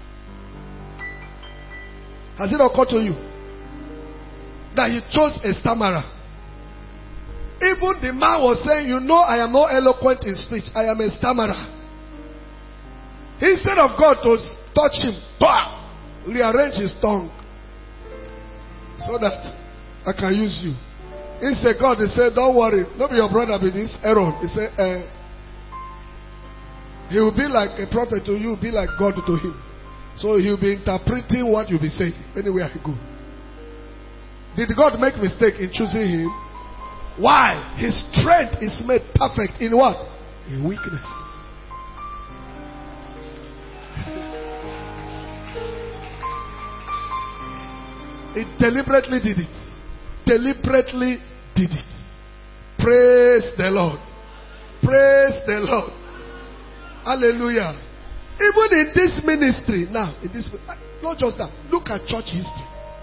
Has it occurred to you that he chose a stammerer? Even the man was saying, you know, I am not eloquent in speech. I am a stammerer. Instead of God to touch him, rearrange his tongue so that I can use you. Instead, God, he said, don't worry. Not be your brother with this Aaron. He said, he will be like a prophet to you, be like God to him. So he will be interpreting what you'll be saying anywhere I go. Did God make mistake in choosing him? Why? His strength is made perfect in what? In weakness. He deliberately did it. Deliberately did it. Praise the Lord. Praise the Lord. Hallelujah. Even in this ministry now, not just that, look at church history.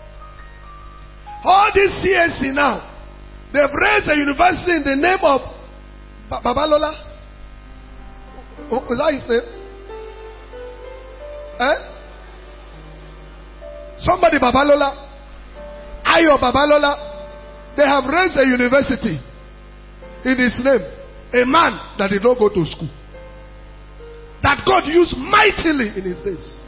All this CSC now, they've raised a university in the name of Babalola. Was that his name? Somebody Babalola. Ayo Babalola. They have raised a university in his name. A man that did not go to school. That God used mightily in his days.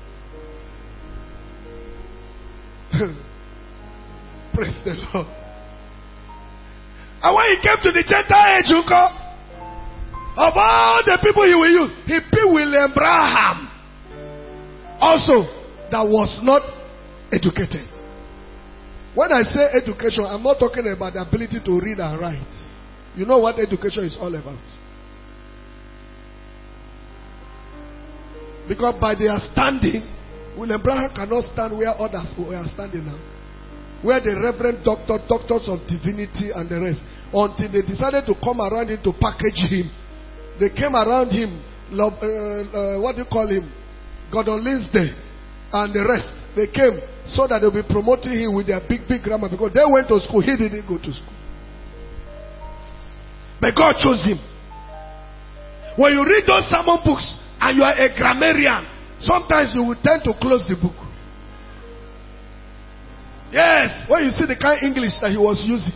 Praise the Lord. And when he came to the Gentile age, of all the people he will use, he picked William Branham. Also, that was not educated. When I say education, I'm not talking about the ability to read and write. You know what education is all about. Because by their standing, William Branham cannot stand where others are standing now. Where the reverend doctors of divinity and the rest. Until they decided to come around him to package him. They came around him, what do you call him? Gordon Lindsay and the rest. They came so that they'll be promoting him with their big grammar. Because they went to school, he didn't go to school. But God chose him. When you read those sermon books, and you are a grammarian, sometimes you will tend to close the book. Yes, when you see the kind of English that he was using.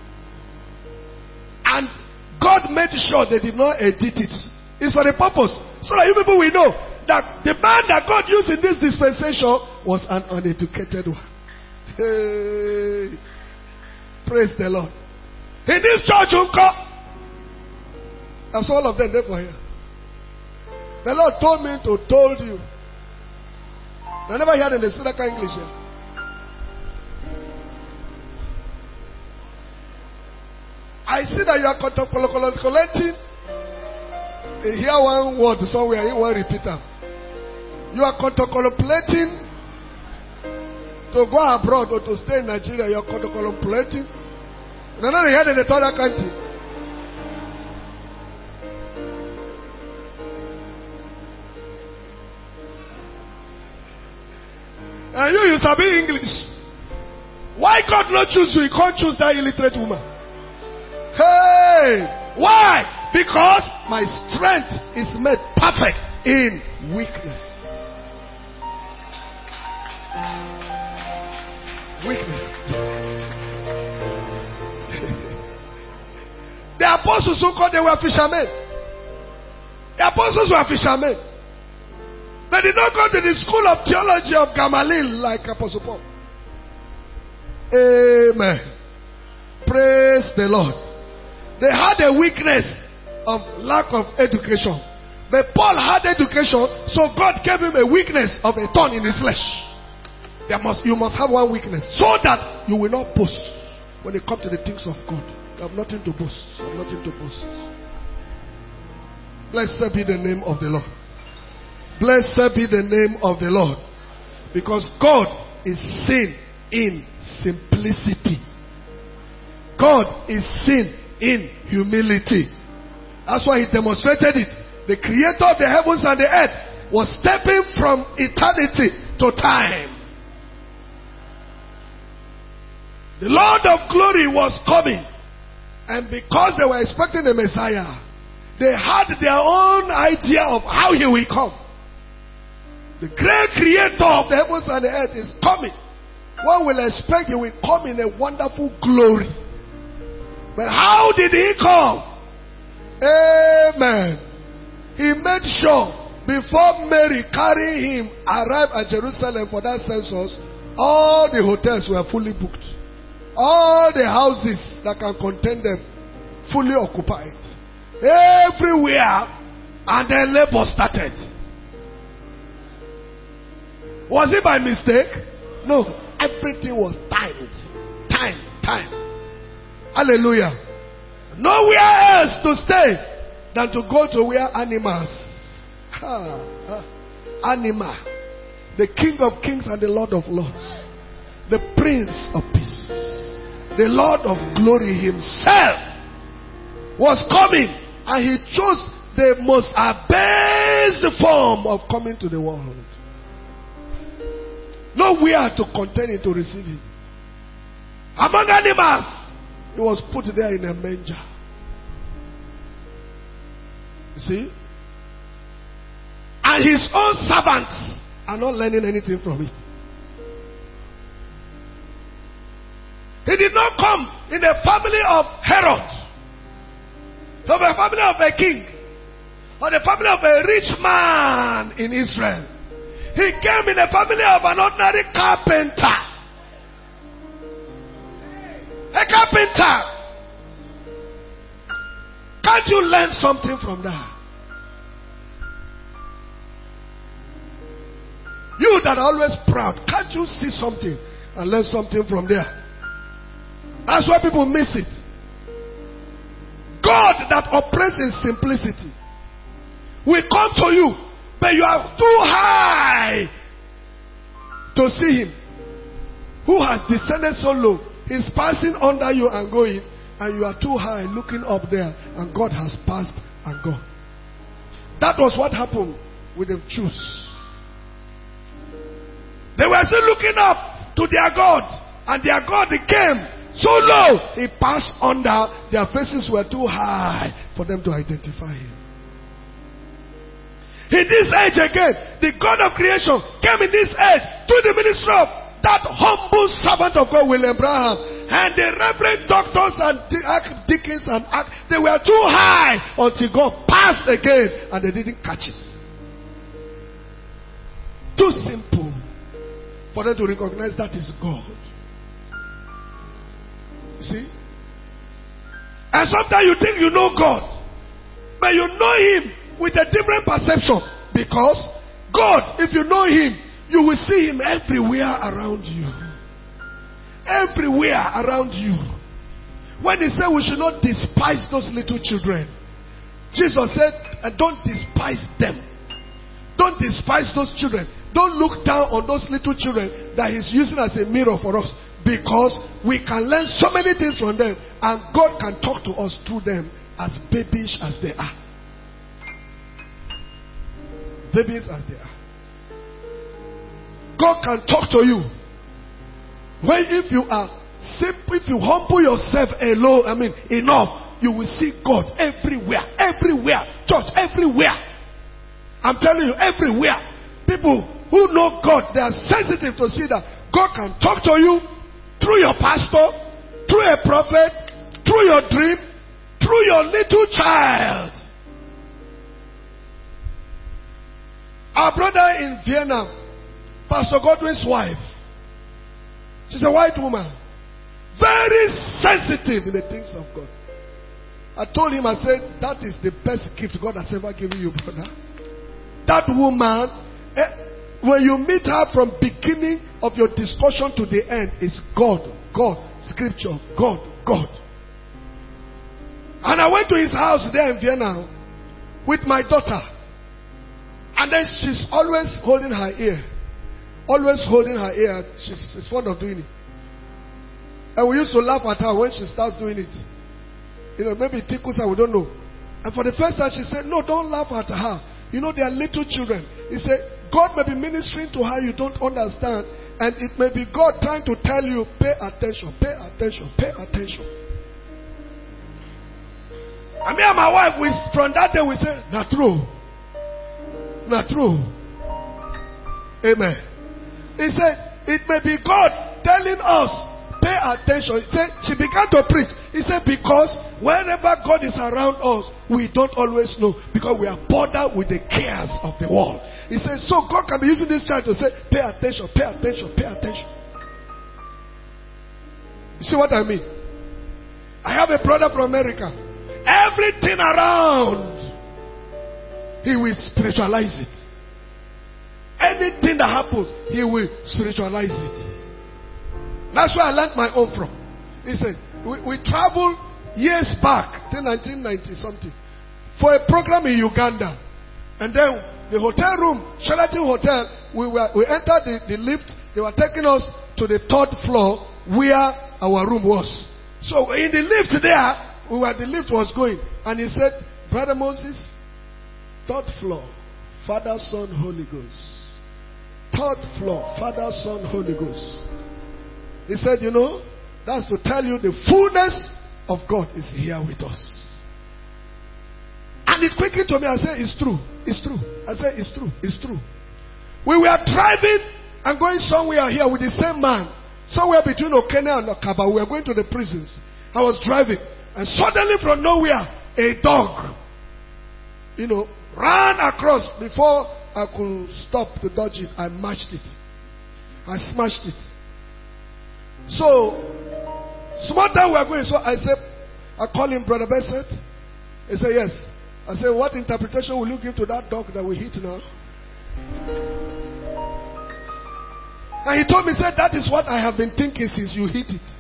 And God made sure they did not edit it. It's for the purpose. So that you people will know that the man that God used in this dispensation was an uneducated one. Hey, praise the Lord. In this church, that's all of them there for here. The Lord told me to told you. I never heard in the Spirit English here. I see that you are collecting. You hear one word somewhere, you want to repeat it. You are contemplating to go abroad or to stay in Nigeria. You are contemplating. No, you heard in the third country. And you sabi English. Why God not choose you? He can't choose that illiterate woman. Hey! Why? Because my strength is made perfect in weakness. Weakness. The apostles who called they were fishermen. The apostles were fishermen. They did not go to the school of theology of Gamaliel like Apostle Paul. Amen. Praise the Lord. They had a weakness of lack of education. But Paul had education, so God gave him a weakness of a thorn in his flesh. You must have one weakness so that you will not boast when it comes to the things of God. You have nothing to boast. You have nothing to boast. Blessed be the name of the Lord. Blessed be the name of the Lord. Because God is seen in simplicity. God is seen in humility. That's why he demonstrated it. The creator of the heavens and the earth was stepping from eternity to time. The Lord of glory was coming. And because they were expecting the Messiah, they had their own idea of how he will come. The great creator of the heavens and the earth is coming. One will expect he will come in a wonderful glory. But how did he come? Amen. He made sure before Mary carrying him arrived at Jerusalem for that census, all the hotels were fully booked. All the houses that can contain them fully occupied. Everywhere, and then labor started. Was it by mistake? No. Everything was timed. Time. Hallelujah. Nowhere else to stay than to go to where animals. Animal. The King of Kings and the Lord of Lords. The Prince of Peace. The Lord of Glory himself was coming, and he chose the most abased form of coming to the world. Nowhere to contain it, to receive it. Among animals, he was put there in a manger. You see? And his own servants are not learning anything from it. He did not come in the family of Herod, of the family of a king, or the family of a rich man in Israel. He came in the family of an ordinary carpenter. A carpenter. Can't you learn something from that? You that are always proud, can't you see something and learn something from there? That's why people miss it. God that operates in simplicity will come to you, but you are too high to see him. Who has descended so low? He's passing under you and going, and you are too high looking up there, and God has passed and gone. That was what happened with the Jews. They were still looking up to their God, and their God came so low, he passed under. Their faces were too high for them to identify him. In this age again, the God of creation came in this age to the ministry of that humble servant of God, William Branham, and the reverend doctors and deacons and they were too high until God passed again and they didn't catch it. Too simple for them to recognize that is God. See? And sometimes you think you know God, but you know him with a different perception. Because God, if you know him, you will see him everywhere around you. Everywhere around you. When he said we should not despise those little children, Jesus said, don't despise them. Don't despise those children. Don't look down on those little children that he's using as a mirror for us. Because we can learn so many things from them, and God can talk to us through them, as babyish as they are. Babyish as they are. God can talk to you. When if you are simple, if you humble yourself enough, you will see God everywhere. Everywhere. Church, everywhere. I'm telling you, everywhere. People who know God, they are sensitive to see that God can talk to you through your pastor, through a prophet, through your dream, through your little child. Our brother in Vienna, Pastor Godwin's wife, she's a white woman. Very sensitive in the things of God. I told him, I said, that is the best gift God has ever given you, brother. That woman, when you meet her from beginning of your discussion to the end, is God, God, scripture, God, God. And I went to his house there in Vienna with my daughter. And then she's always holding her ear. Always holding her ear. She's fond of doing it. And we used to laugh at her when she starts doing it. You know, maybe it tickles her, we don't know. And for the first time she said, no, don't laugh at her. You know, they are little children. He said, God may be ministering to her, you don't understand. And it may be God trying to tell you, pay attention, pay attention, pay attention. And me and my wife, from that day we said, not true. Not true. Amen. He said, it may be God telling us, pay attention. He said, she began to preach. He said, because wherever God is around us, we don't always know, because we are bothered with the cares of the world. He says, so God can be using this child to say, pay attention, pay attention, pay attention. You see what I mean? I have a brother from America. Everything around, he will spiritualize it. Anything that happens, he will spiritualize it. That's where I learned my own from. He said, we traveled years back, till 1990 something, for a program in Uganda. And then the hotel room, Sheraton Hotel, we entered the lift. They were taking us to the 3rd floor where our room was. So in the lift there, the lift was going. And he said, Brother Moses, 3rd floor, Father, Son, Holy Ghost. 3rd floor, Father, Son, Holy Ghost. He said, you know, that's to tell you the fullness of God is here with us. And it quickened to me. I said, it's true. It's true. I said, it's true. It's true. We were driving and going somewhere here with the same man. Somewhere between Okene and Okaba. We were going to the prisons. I was driving. And suddenly from nowhere, a dog, ran across. Before I could stop to dodge it, I mashed it. I smashed it. So, small time we are going. So I said, I call him Brother Bessett. He said, yes. I said, what interpretation will you give to that dog that we hit now? And he told me, said, that is what I have been thinking since you hit it.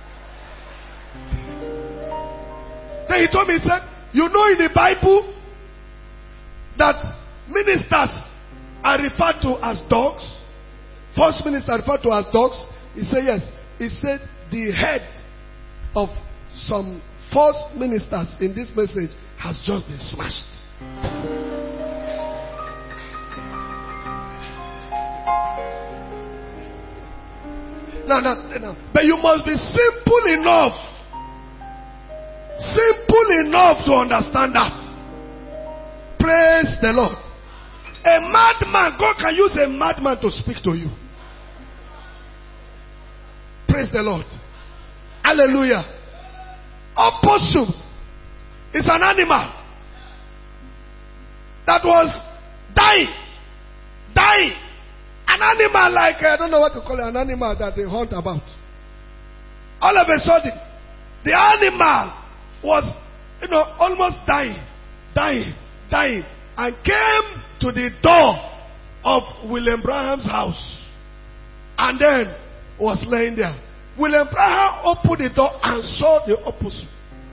Then he told me, he said, you know in the Bible that ministers are referred to as dogs? First ministers are referred to as dogs? He said, yes. He said, the head of some false ministers in this message has just been smashed. No. But you must be simple enough to understand that. Praise the Lord. A madman, God can use a madman to speak to you. Praise the Lord. Hallelujah. Opossum is an animal that was dying. An animal like, I don't know what to call it, an animal that they hunt about. All of a sudden, the animal was, almost dying, and came to the door of William Branham's house. And then was laying there. William Branham opened the door and saw the opossum.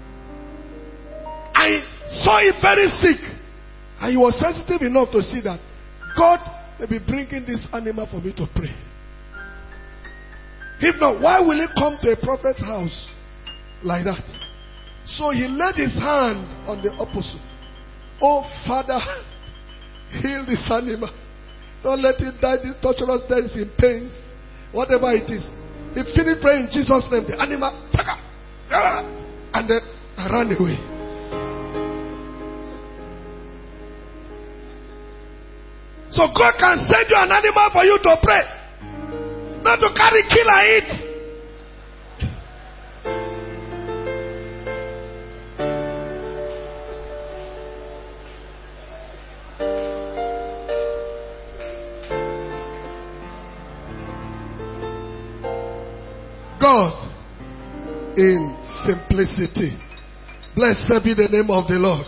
I saw it very sick. And he was sensitive enough to see that God may be bringing this animal for me to pray. If not, why will he come to a prophet's house like that? So he laid his hand on the opossum. Oh, Father, heal this animal. Don't let it die. This torturous death is in pains. Whatever it is. He finished praying in Jesus' name. The animal, and then I ran away. So God can send you an animal for you to pray. Not to carry, kill and eat. God in simplicity. Blessed be the name of the Lord.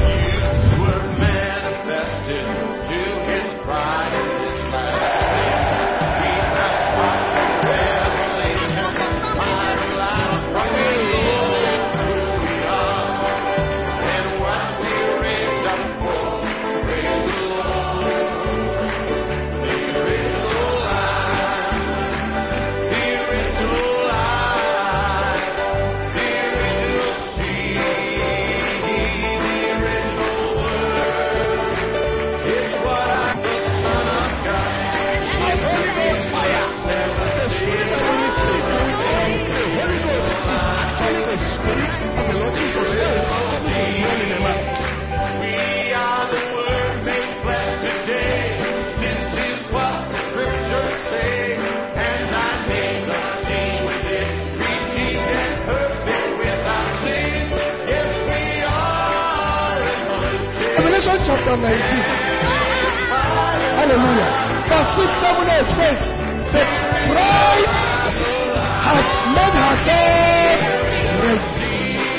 Chapter 19. Hallelujah. Verse 6, 7, 8 says, the bride has made herself ready.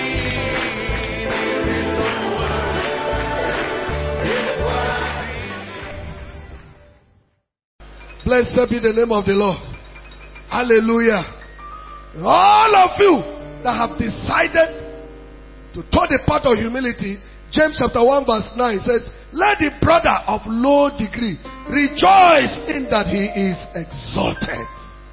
Blessed be the name of the Lord. Hallelujah. All of you that have decided to toe the path of humility, James chapter 1 verse 9 says, let the brother of low degree rejoice in that he is exalted.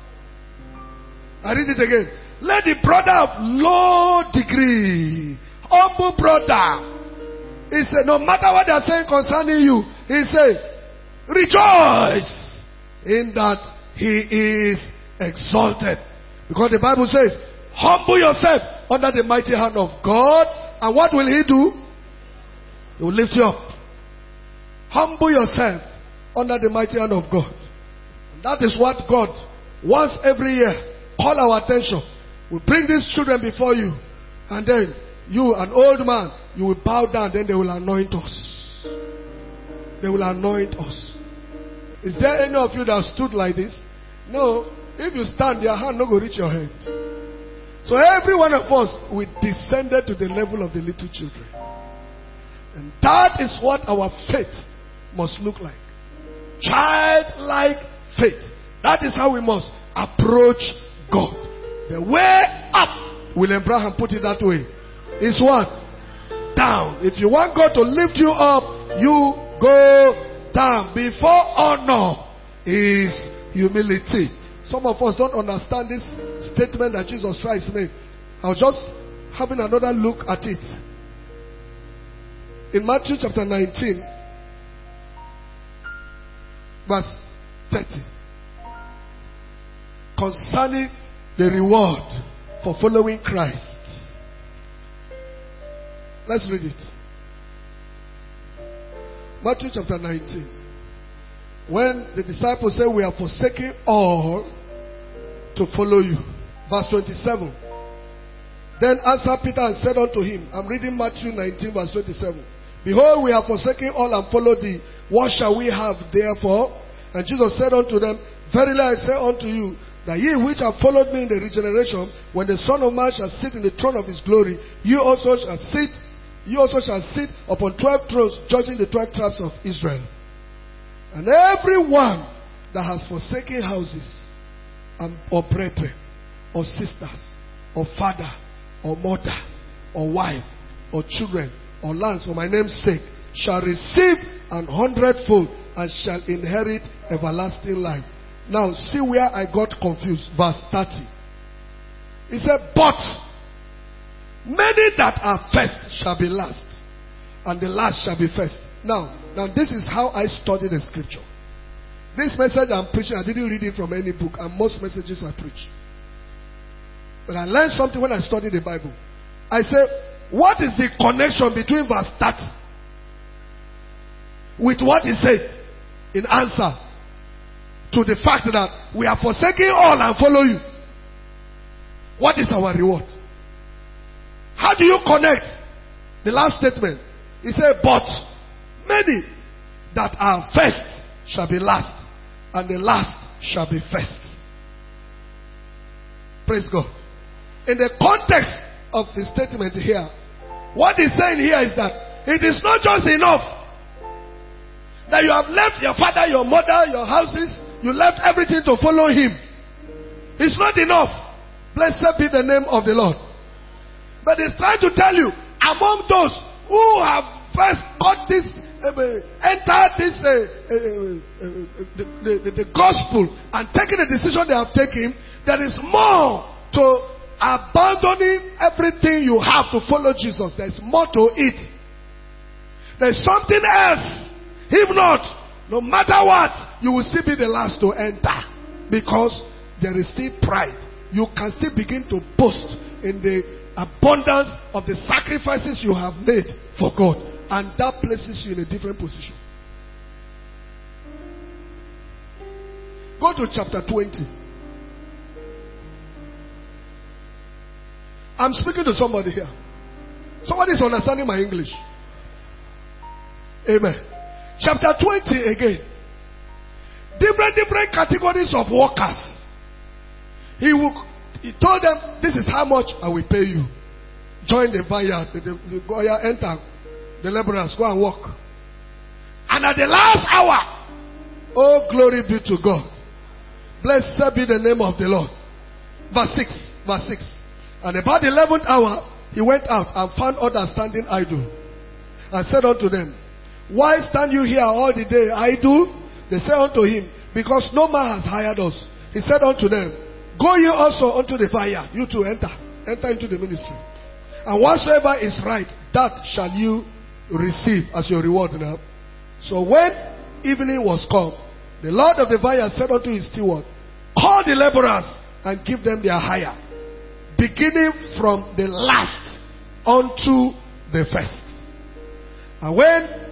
I read it again. Let the brother of low degree, humble brother, he said, no matter what they are saying concerning you, he said, rejoice in that he is exalted. Because the Bible says, humble yourself under the mighty hand of God, and what will he do? He will lift you up. Humble yourself under the mighty hand of God. And that is what God wants every year. Call our attention. We bring these children before you. And then you, an old man, you will bow down. Then they will anoint us. They will anoint us. Is there any of you that stood like this? No. If you stand, your hand not going to reach your head. So every one of us, we descended to the level of the little children. And that is what our faith must look like. Childlike faith. That is how we must approach God. The way up, William Branham put it that way, is what? Down. If you want God to lift you up, you go down. Before honor is humility. Some of us don't understand this statement that Jesus Christ made. I was just having another look at it. In Matthew chapter 19, verse 30, concerning the reward for following Christ. Let's read it. Matthew chapter 19. When the disciples say, we are forsaking all to follow you. Verse 27. Then answered Peter and said unto him, I'm reading Matthew 19 verse 27. Behold, we have forsaken all and followed thee. What shall we have therefore? And Jesus said unto them, verily I say unto you, that ye which have followed me in the regeneration, when the Son of Man shall sit in the throne of his glory, you also shall sit upon 12 thrones, judging the 12 tribes of Israel. And everyone that has forsaken houses, or brethren, or sisters, or father, or mother, or wife, or children, or lands for my name's sake, shall receive 100-fold and shall inherit everlasting life. Now, see where I got confused. Verse 30. He said, but many that are first shall be last, and the last shall be first. Now, this is how I study the scripture. This message I'm preaching, I didn't read it from any book, and most messages I preach. But I learned something when I studied the Bible. I said, what is the connection between verse 30 with what he said in answer to the fact that we are forsaking all and follow you? What is our reward? How do you connect the last statement? He said, but many that are first shall be last, and the last shall be first. Praise God. in the context of the statement here, what he's saying here is that it is not just enough that you have left your father, your mother, your houses, you left everything to follow him. It's not enough. Blessed be the name of the Lord. But he's trying to tell you, among those who have first got this, entered this, the gospel and taken the decision they have taken, there is more to abandoning everything you have to follow Jesus. There's more to it. There's something else. If not, no matter what, you will still be the last to enter. Because there is still pride. You can still begin to boast in the abundance of the sacrifices you have made for God. And that places you in a different position. Go to chapter 20. I'm speaking to somebody here. Somebody is understanding my English. Amen. Chapter 20 again. Different categories of workers. He told them, this is how much I will pay you. Join the vineyard. The go here, enter. The laborers, go and work. And at the last hour, oh, glory be to God. Blessed be the name of the Lord. Verse 6. And about the 11th hour, he went out and found others standing idle. And said unto them, why stand you here all the day idle? They said unto him, because no man has hired us. He said unto them, go ye also unto the vineyard. You too enter into the ministry. And whatsoever is right, that shall you receive as your reward now. So when evening was come, the Lord of the vineyard said unto his steward, call the laborers and give them their hire, beginning from the last unto the first. And when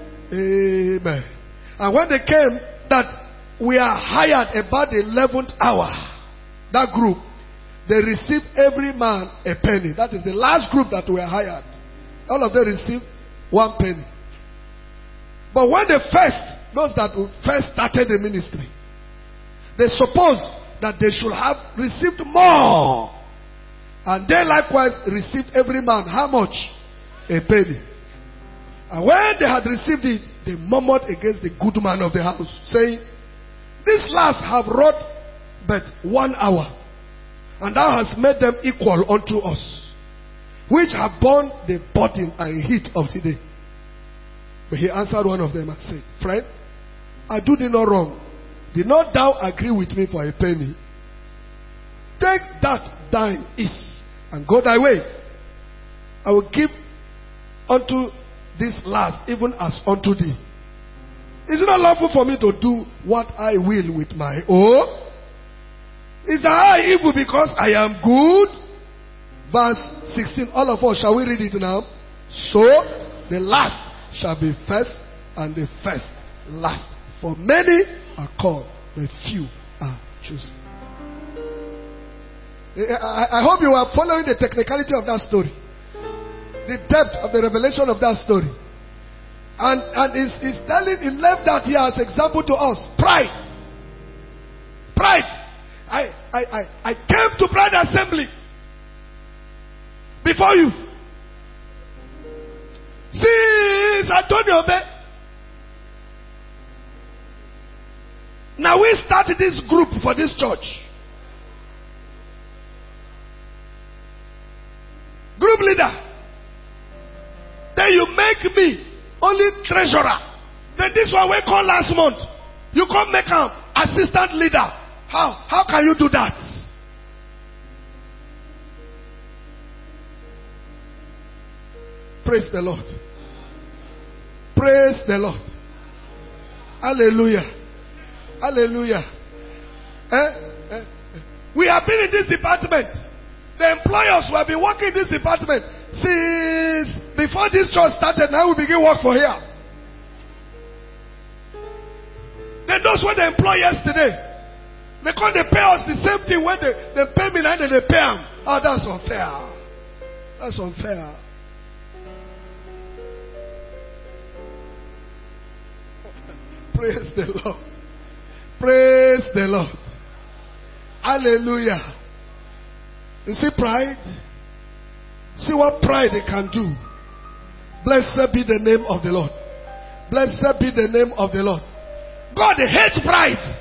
they came that we are hired about the 11th hour, that group, they received every man a penny. That is the last group that were hired. All of them received 1 penny. But when the first, those that first started the ministry, they supposed that they should have received more. And they likewise received every man how much? A penny. And when they had received it, they murmured against the good man of the house, saying, this last have wrought but 1 hour, and thou hast made them equal unto us, which have borne the burden and heat of the day. But he answered one of them and said, friend, I do thee no wrong. Did not thou agree with me for a penny? Take that thine is, and go thy way. I will give unto this last even as unto thee. Is it not lawful for me to do what I will with my own? Is I evil because I am good? Verse 16. All of us, shall we read it now? So the last shall be first, and the first last. For many are called, but few are chosen. I hope you are following the technicality of that story, the depth of the revelation of that story. And he's telling, he left that here as example to us. Pride. I came to Bride Assembly before you. Since Antonio Bay. Now we started this group for this church. Group leader. Then you make me only treasurer. Then this one we call last month. You come make him assistant leader. How can you do that? Praise the Lord. Praise the Lord. Hallelujah. Hallelujah. We have been in this department. The employers who have been working in this department since before this church started. Now we begin work for here. Then those were the employers today. Because they pay us the same thing when they pay me and then they pay them. Oh, that's unfair. That's unfair. Praise the Lord. Praise the Lord. Hallelujah. You see pride? See what pride can do. Blessed be the name of the Lord. Blessed be the name of the Lord. God hates pride.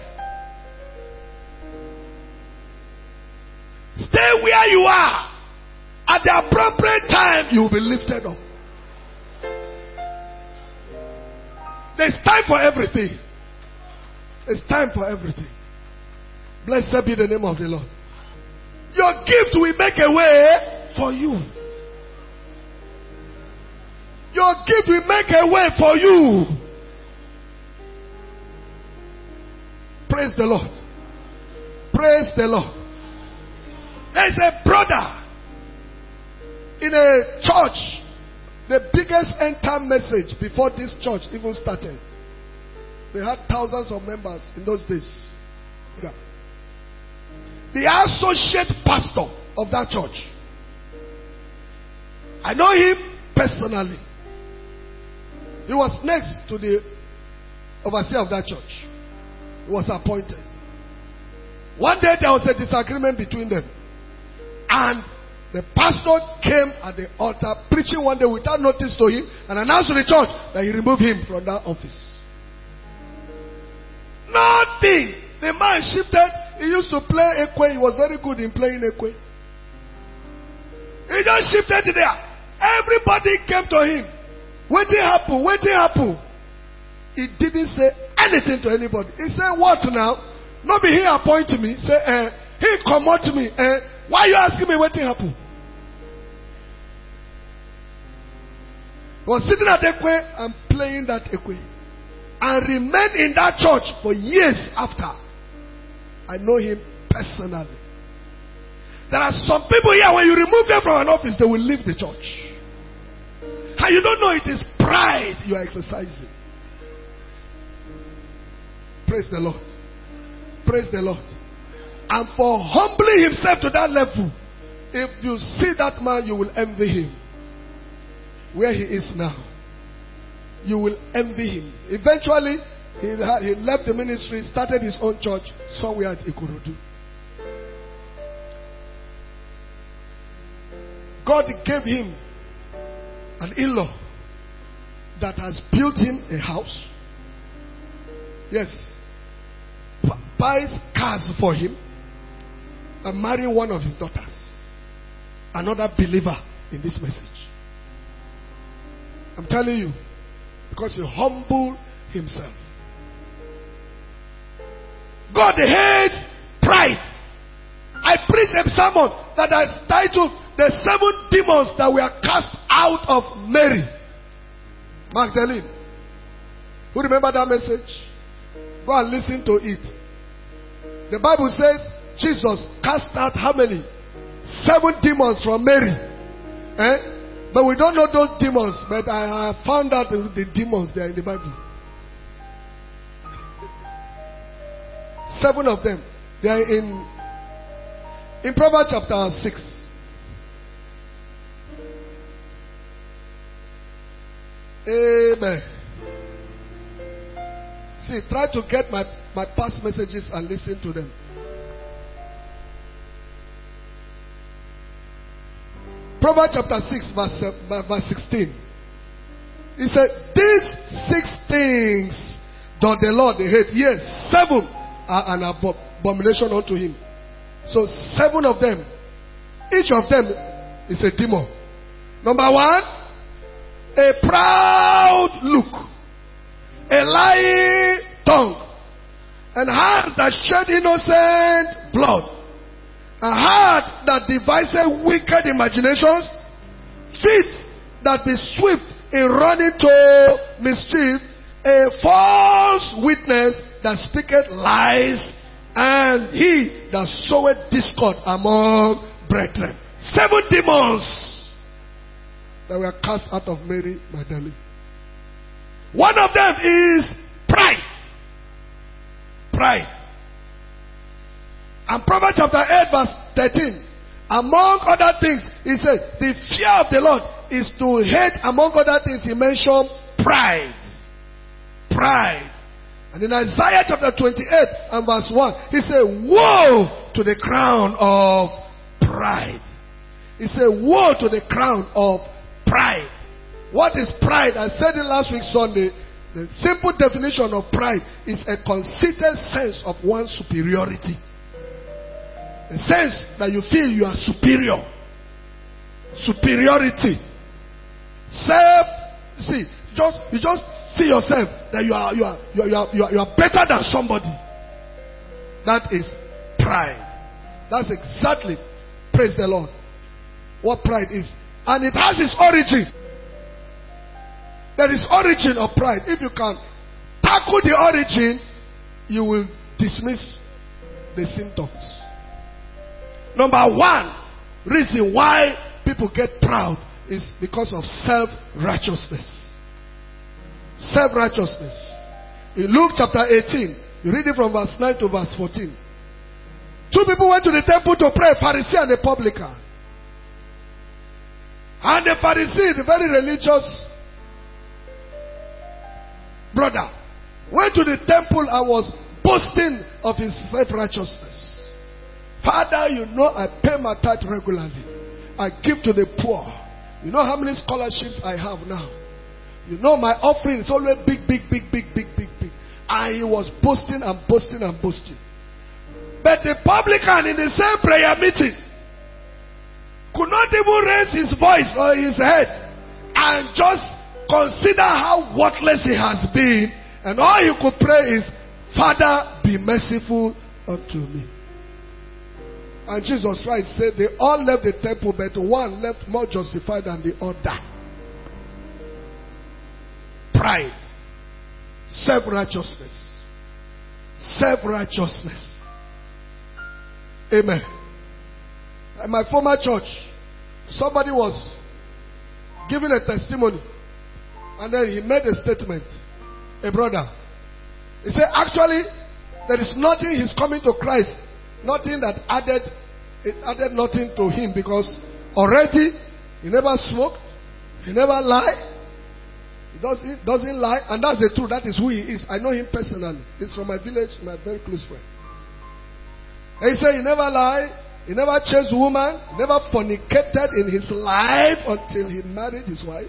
Stay where you are. At the appropriate time, you will be lifted up. There's time for everything. There's time for everything. Blessed be the name of the Lord. Your gift will make a way for you. Your gift will make a way for you. Praise the Lord. Praise the Lord. There's a brother in a church, the biggest end time message before this church even started. They had thousands of members in those days. Yeah. The associate pastor of that church, I know him personally. He was next to the overseer of that church. He was appointed. One day there was a disagreement between them. And the pastor came at the altar preaching one day without notice to him and announced to the church that he removed him from that office. Nothing. The man shifted. He used to play ekwe. He was very good in playing ekwe. He just shifted there. Everybody came to him. What did happen? What did happen? He didn't say anything to anybody. He said, what now? Not be he appoint me. Say, he command me. Why are you asking me what did happen? He was sitting at ekwe and playing that ekwe. And remained in that church for years after. I know him personally. There are some people here, when you remove them from an office, they will leave the church. And you don't know it is pride you are exercising. Praise the Lord. Praise the Lord. And for humbling himself to that level, if you see that man, you will envy him. Where he is now, you will envy him. Eventually, he left the ministry, started his own church somewhere at Ikorodu. God gave him an in-law that has built him a house. Yes. Buys cars for him and marry one of his daughters. Another believer in this message. I'm telling you, because he humbled himself. God hates pride. I preached a sermon that is titled The 7 Demons That Were Cast Out of Mary Magdalene. Who remember that message? Go and listen to it. The Bible says Jesus cast out how many? 7 demons from Mary. But we don't know those demons. But I have found out the demons there in the Bible. 7 of them. They are in Proverbs chapter 6. Amen. See, try to get my past messages and listen to them. Proverbs chapter 6 verse 16. He said, these 6 things doth the Lord hate. Yes, 7 are an abomination unto him. So 7 of them, each of them is a demon. Number 1, a proud look, a lying tongue, and hands that shed innocent blood, a heart that devises wicked imaginations, feet that be swift in running to mischief, a false witness that speaketh lies, and he that soweth discord among brethren. 7 demons that were cast out of Mary Magdalene. One of them is pride. Pride. And Proverbs chapter 8 verse 13. Among other things, he said, the fear of the Lord is to hate, among other things, he mentioned pride. Pride. And in Isaiah chapter 28 and verse 1, he said, woe to the crown of pride. He said, woe to the crown of pride. What is pride? I said it last week Sunday. The simple definition of pride is a conceited sense of one's superiority. A sense that you feel you are superior. Superiority. You just see yourself that you are better than somebody. That is pride. That's exactly, praise the Lord, what pride is. And it has its origin. There is origin of pride. If you can tackle the origin, you will dismiss the symptoms. Number one reason why people get proud is because of self-righteousness. Self-righteousness. In Luke chapter 18, you read it from verse 9 to verse 14. Two people went to the temple to pray, a Pharisee and a publican. And the Pharisee, the very religious brother, went to the temple and was boasting of his self-righteousness. Father, you know I pay my tithe regularly. I give to the poor. You know how many scholarships I have now. You know my offering is always big. And he was boasting and boasting and boasting. But the publican in the same prayer meeting could not even raise his voice or his head and just consider how worthless he has been. And all he could pray is, Father, be merciful unto me. And Jesus Christ said they all left the temple, but one left more justified than the other. Pride. Self-righteousness. Self-righteousness. Amen. At my former church, somebody was giving a testimony. And then he made a statement. A brother. He said, actually, there is nothing he's coming to Christ. Nothing that added nothing to him, because already he never smoked, he never lied, he doesn't lie, and that's the truth. That is who he is. I know him personally. He's from my village, my very close friend. And he said he never lied, he never chased woman, he never fornicated in his life until he married his wife.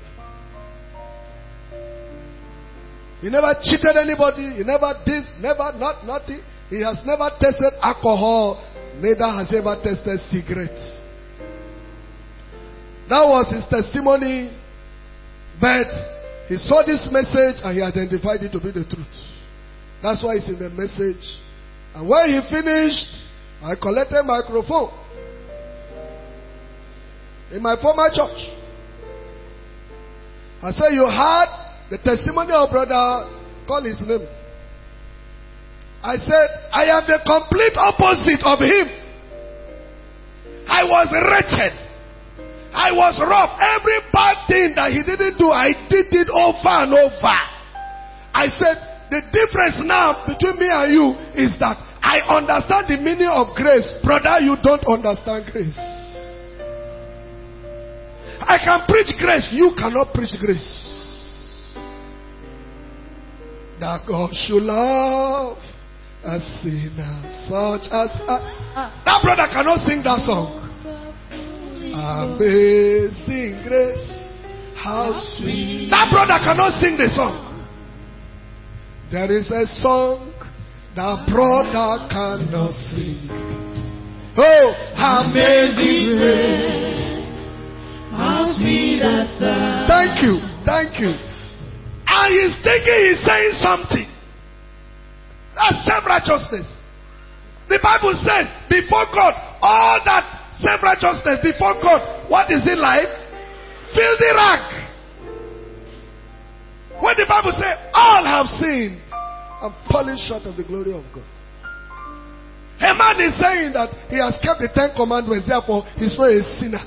He never cheated anybody, he never did, nothing. He has never tasted alcohol, neither has he ever tasted cigarettes. That was his testimony, but he saw this message and he identified it to be the truth. That's why it's in the message. And when he finished, I collected a microphone in my former church. I said, you heard the testimony of brother, call his name. I said, I am the complete opposite of him. I was wretched. I was rough. Every bad thing that he didn't do, I did it over and over. I said, the difference now between me and you is that I understand the meaning of grace. Brother, you don't understand grace. I can preach grace. You cannot preach grace. That God should love a sinner such as I. That brother cannot sing that song. Amazing grace, how sweet. That brother cannot sing the song. There is a song that brother cannot sing. Oh, amazing grace, how sweet the sound. Thank you. And he's thinking he's saying something. That's self-righteousness. The Bible says, before God, all that self-righteousness before God, what is it like? Filthy rag. When the Bible says, all have sinned and fallen short of the glory of God. A man is saying that he has kept the 10 commandments, therefore he's not a sinner.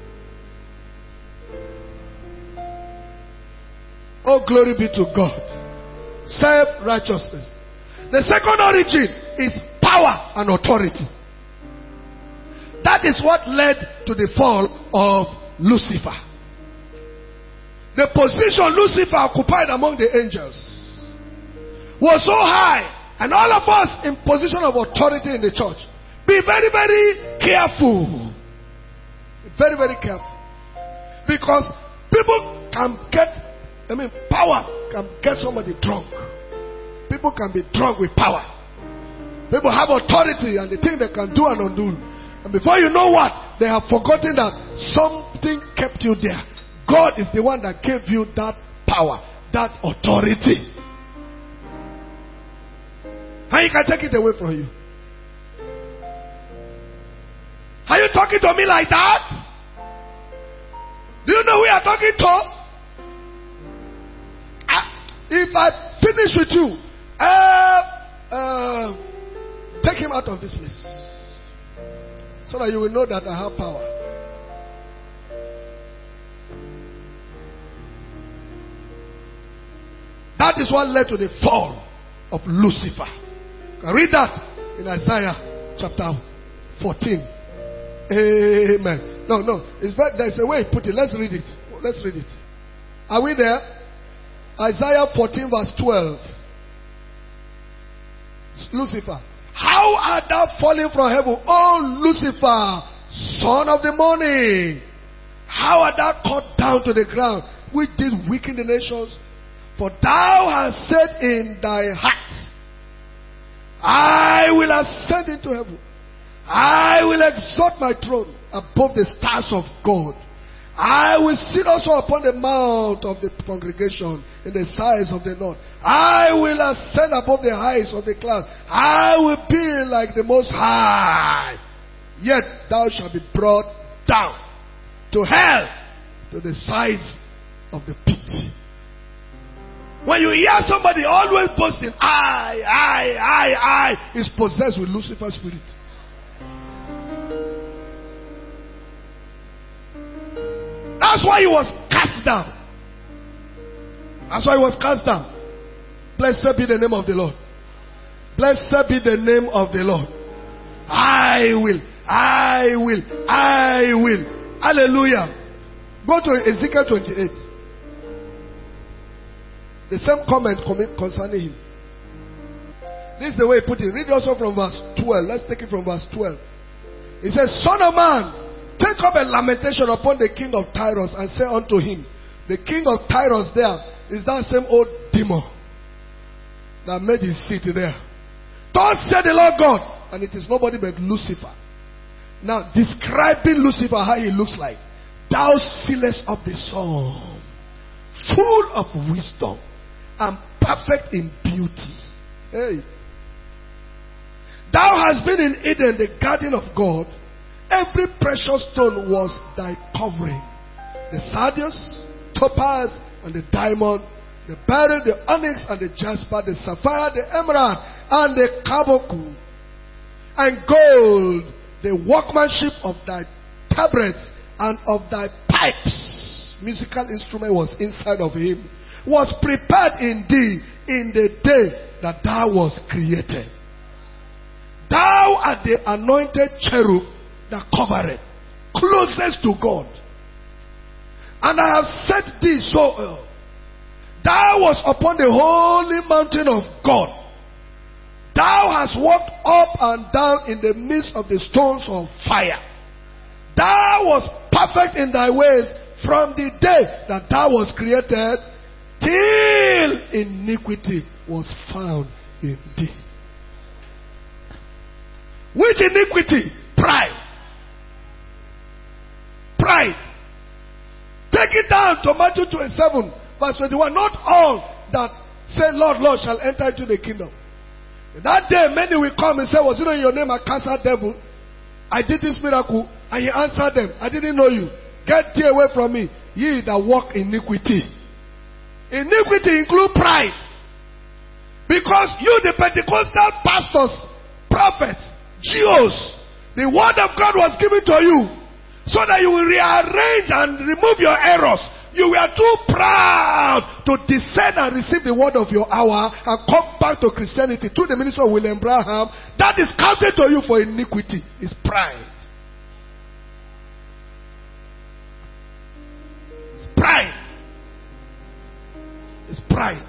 Oh, glory be to God. Self-righteousness. The second origin is power and authority. That is what led to the fall of Lucifer. The position Lucifer occupied among the angels was so high, and all of us in position of authority in the church, be very, very careful. Very, very careful. Because people can get, power can get somebody drunk. People can be drunk with power. People have authority and they think they can do and undo. And before you know what, they have forgotten that something kept you there. God is the one that gave you that power, that authority. And He can take it away from you. Are you talking to me like that? Do you know who you are talking to? If I finish with you, take him out of this place. So that you will know that I have power. That is what led to the fall of Lucifer. You can read that in Isaiah chapter 14. Amen. No. There's a way he put it. Let's read it. Are we there? Isaiah 14 verse 12. Lucifer. How art thou fallen from heaven, O Lucifer, son of the morning? How art thou cut down to the ground, which did weaken the nations? For thou hast said in thy heart, I will ascend into heaven. I will exalt my throne above the stars of God. I will sit also upon the mount of the congregation in the sides of the north. I will ascend above the heights of the clouds. I will be like the Most High. Yet thou shalt be brought down to hell, to the sides of the pit. When you hear somebody always boasting, I, is possessed with Lucifer's spirit. That's why he was cast down. Blessed be the name of the Lord. Blessed be the name of the Lord. I will. Hallelujah. Go to Ezekiel 28. The same comment concerning him. This is the way he put it. Read also from verse 12. Let's take it from verse 12. He says, Son of man, take up a lamentation upon the king of Tyros and say unto him, the king of Tyros there is that same old demon that made his seat there. Thus said the Lord God, and it is nobody but Lucifer. Now describing Lucifer, how he looks like. Thou sealest of the sun, full of wisdom and perfect in beauty. Hey. Thou hast been in Eden, the garden of God. Every precious stone was thy covering. The sardius, topaz, and the diamond, the beryl, the onyx, and the jasper, the sapphire, the emerald, and the carbuncle, and gold, the workmanship of thy tabrets and of thy pipes. Musical instrument was inside of him. Was prepared in thee in the day that thou was created. Thou art the anointed cherub that covereth, closest to God. And I have set thee so. Thou was upon the holy mountain of God. Thou hast walked up and down in the midst of the stones of fire. Thou was perfect in thy ways from the day that thou was created till iniquity was found in thee. Which iniquity? Pride. Pride. Take it down to Matthew 27 verse 21. Not all that say Lord, Lord shall enter into the kingdom. That day many will come and say, was it in your name I cast out devil? I did this miracle. And he answered them, I didn't know you. Get thee away from me, ye that walk iniquity. Iniquity include pride. Because you, the Pentecostal pastors, prophets, Jews, the word of God was given to you so that you will rearrange and remove your errors. You were too proud to descend and receive the word of your hour and come back to Christianity through the ministry of William Branham. That is counted to you for iniquity. It's pride. It's pride. It's pride.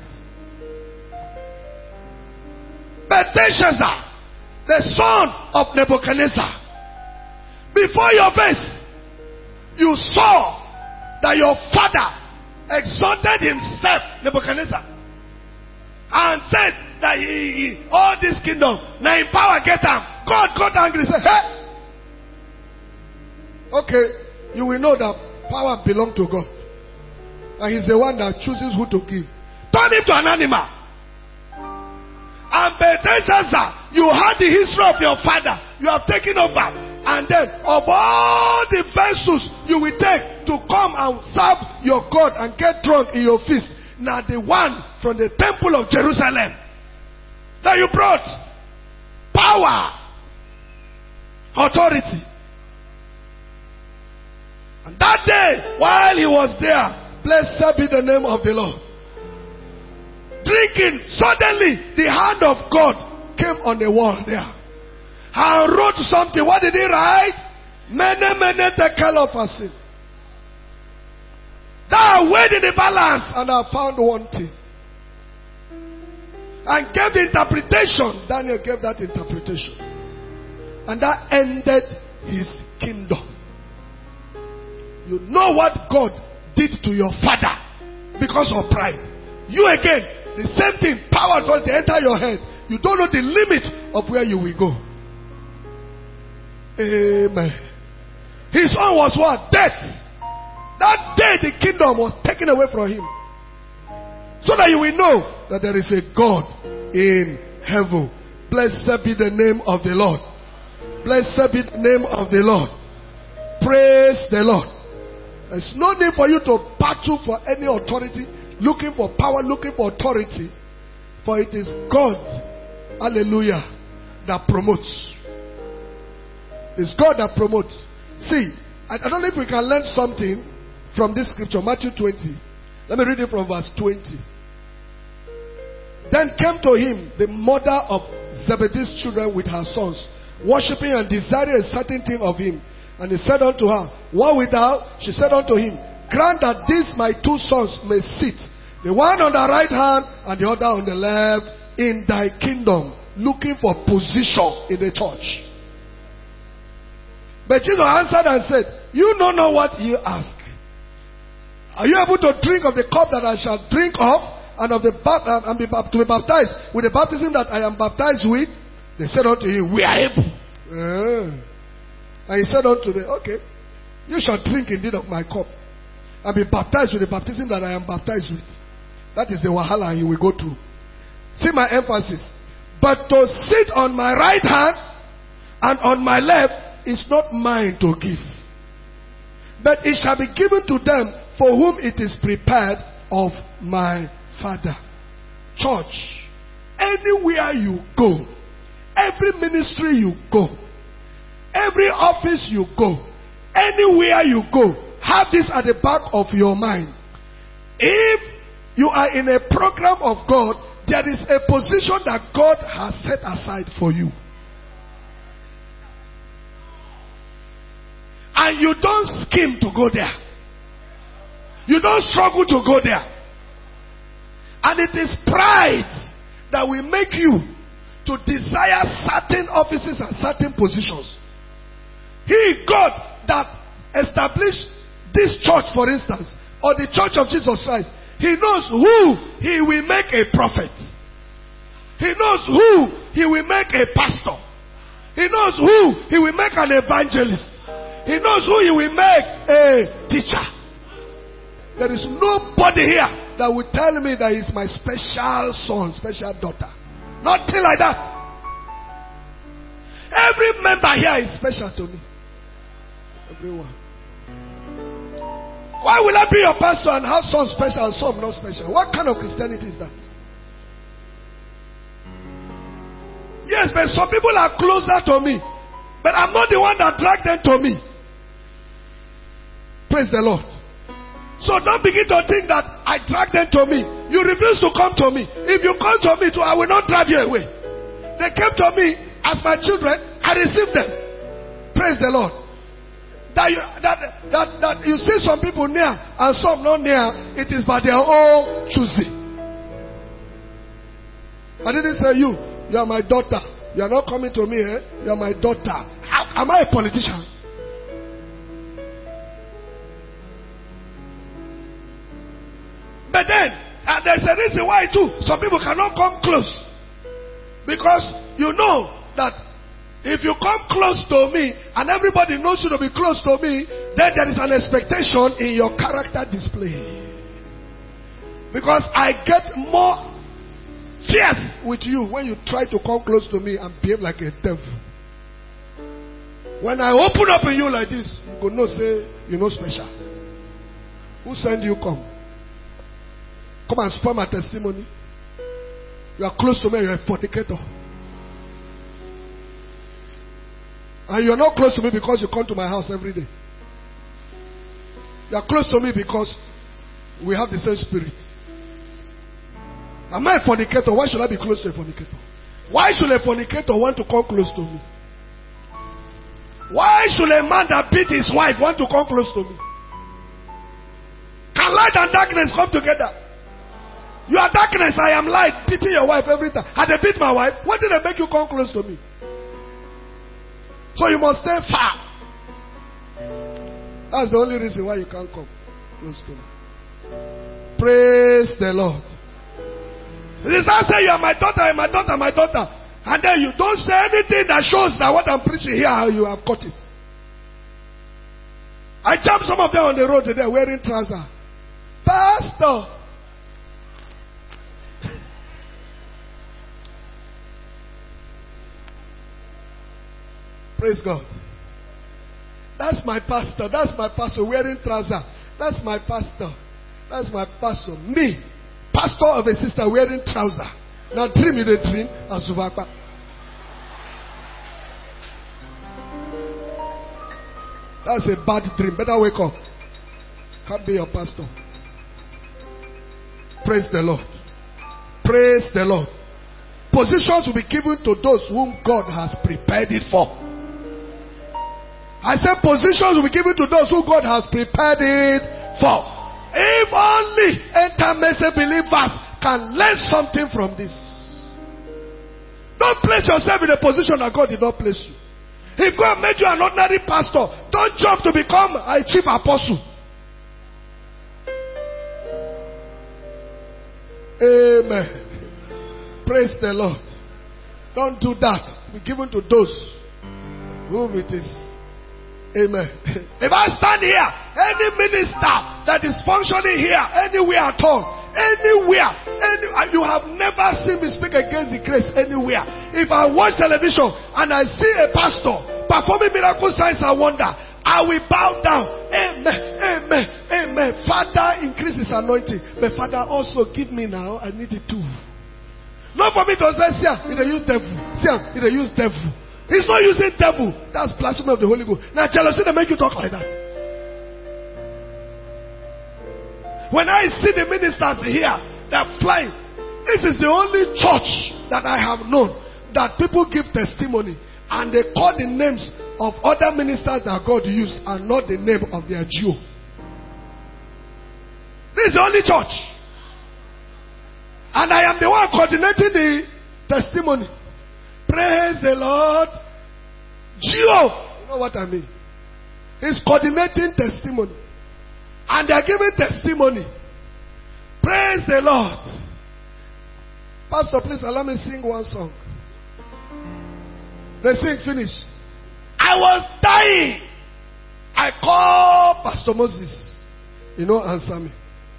Belteshazzar, the son of Nebuchadnezzar, before your face, you saw that your father exalted himself, Nebuchadnezzar, and said that all this kingdom, now in power get him. God got angry and said, hey! Okay, you will know that power belongs to God. And he's the one that chooses who to give. Turn him to an animal. And Belshazzar, you had the history of your father. You have taken over. And then of all the vessels you will take to come and serve your God and get drunk in your feast, now the one from the temple of Jerusalem that you brought, power, authority. And that day, while he was there, blessed be the name of the Lord, drinking, suddenly the hand of God came on the wall there and wrote something. What did he write? Mene tekel upharsin. Thou weighed in the balance and I found one thing. And gave the interpretation. Daniel gave that interpretation. And that ended his kingdom. You know what God did to your father because of pride. You again, the same thing, power to enter your head. You don't know the limit of where you will go. Amen. His own was what? Death. That day the kingdom was taken away from him. So that you will know that there is a God in heaven. Blessed be the name of the Lord. Blessed be the name of the Lord. Praise the Lord. There's no need for you to battle for any authority, looking for power, looking for authority. For it is God, hallelujah, that promotes. It's God that promotes. See, I don't know if we can learn something from this scripture, Matthew 20. Let me read it from verse 20. Then came to him the mother of Zebedee's children with her sons, worshipping and desiring a certain thing of him. And he said unto her, what wilt thou? She said unto him, grant that these my two sons may sit, the one on the right hand and the other on the left, in thy kingdom, looking for position in the church. But Jesus answered and said, you don't know what you ask. Are you able to drink of the cup that I shall drink of, and of the to be baptized with the baptism that I am baptized with? They said unto him, we are able. And he said unto them, okay, you shall drink indeed of my cup and be baptized with the baptism that I am baptized with. That is the wahala he will go through. See my emphasis. But to sit on my right hand and on my left is not mine to give, but it shall be given to them for whom it is prepared of my Father. Church, anywhere you go, every ministry you go, every office you go, anywhere you go, have this at the back of your mind. If you are in a program of God, there is a position that God has set aside for you. And you don't scheme to go there. You don't struggle to go there. And it is pride that will make you to desire certain offices and certain positions. He, God, that established this church, for instance, or the church of Jesus Christ, He knows who He will make a prophet. He knows who He will make a pastor. He knows who He will make an evangelist. He knows who He will make a teacher. There is nobody here that will tell me that he's my special son, special daughter. Nothing like that. Every member here is special to me. Everyone. Why will I be your pastor and have some special and some not special? What kind of Christianity is that? Yes, but some people are closer to me. But I'm not the one that dragged them to me. Praise the Lord. So don't begin to think that I dragged them to me. You refuse to come to me. If you come to me too, I will not drive you away. They came to me as my children. I received them. Praise the Lord. That you see some people near and some not near, it is by their own choosing. I didn't say you are my daughter. You are not coming to me, eh? You are my daughter. Am I a politician? But then, there's a reason why too. Some people cannot come close. Because you know that if you come close to me and everybody knows you to be close to me, then there is an expectation in your character display. Because I get more fierce with you when you try to come close to me and behave like a devil. When I open up in you like this, you go no say you know special. Who send you come? Come and spoil my testimony. You are close to me, you are a fornicator. And you are not close to me because you come to my house every day. You are close to me because we have the same spirit. Am I a fornicator? Why should I be close to a fornicator? Why should a fornicator want to come close to me? Why should a man that beat his wife want to come close to me? Can light and darkness come together? You are darkness, I am light, beating your wife every time. Had they beat my wife, what did they make you come close to me? So you must stay far. That's the only reason why you can't come close to me. Praise the Lord. It is not say you are my daughter, my daughter, my daughter. And then you don't say anything that shows that what I'm preaching here, how you have caught it. I jumped some of them on the road today wearing trousers. Pastor. Praise God. That's my pastor. That's my pastor wearing trousers. That's my pastor. That's my pastor. Me, pastor of a sister wearing trousers. Now dream in the dream as Zubakba. That's a bad dream. Better wake up. Can't be your pastor. Praise the Lord. Praise the Lord. Positions will be given to those whom God has prepared it for. I said positions will be given to those who God has prepared it for. If only enter believers can learn something from this. Don't place yourself in a position that God did not place you. If God made you an ordinary pastor, don't jump to become a chief apostle. Amen. Praise the Lord. Don't do that. Be given to those whom it is. Amen. If I stand here, any minister that is functioning here, anywhere at all, anywhere, you have never seen me speak against the grace anywhere. If I watch television and I see a pastor performing miracle signs and wonder, I will bow down. Amen. Amen. Amen. Father, increase his anointing. But Father, also give me now. I need it too. Not for me to say, see, they use devil. See, they use devil. He's not using devil. That's blasphemy of the Holy Ghost. Now jealousy, they make you talk like that. When I see the ministers here, they're flying. This is the only church that I have known that people give testimony and they call the names of other ministers that God used and not the name of their Jew. This is the only church. And I am the one coordinating the testimony. Praise the Lord. Geo. You know what I mean? He's coordinating testimony. And they are giving testimony. Praise the Lord. Pastor, please allow me to sing one song. They sing finish. I was dying. I called Pastor Moses. You know, answer me.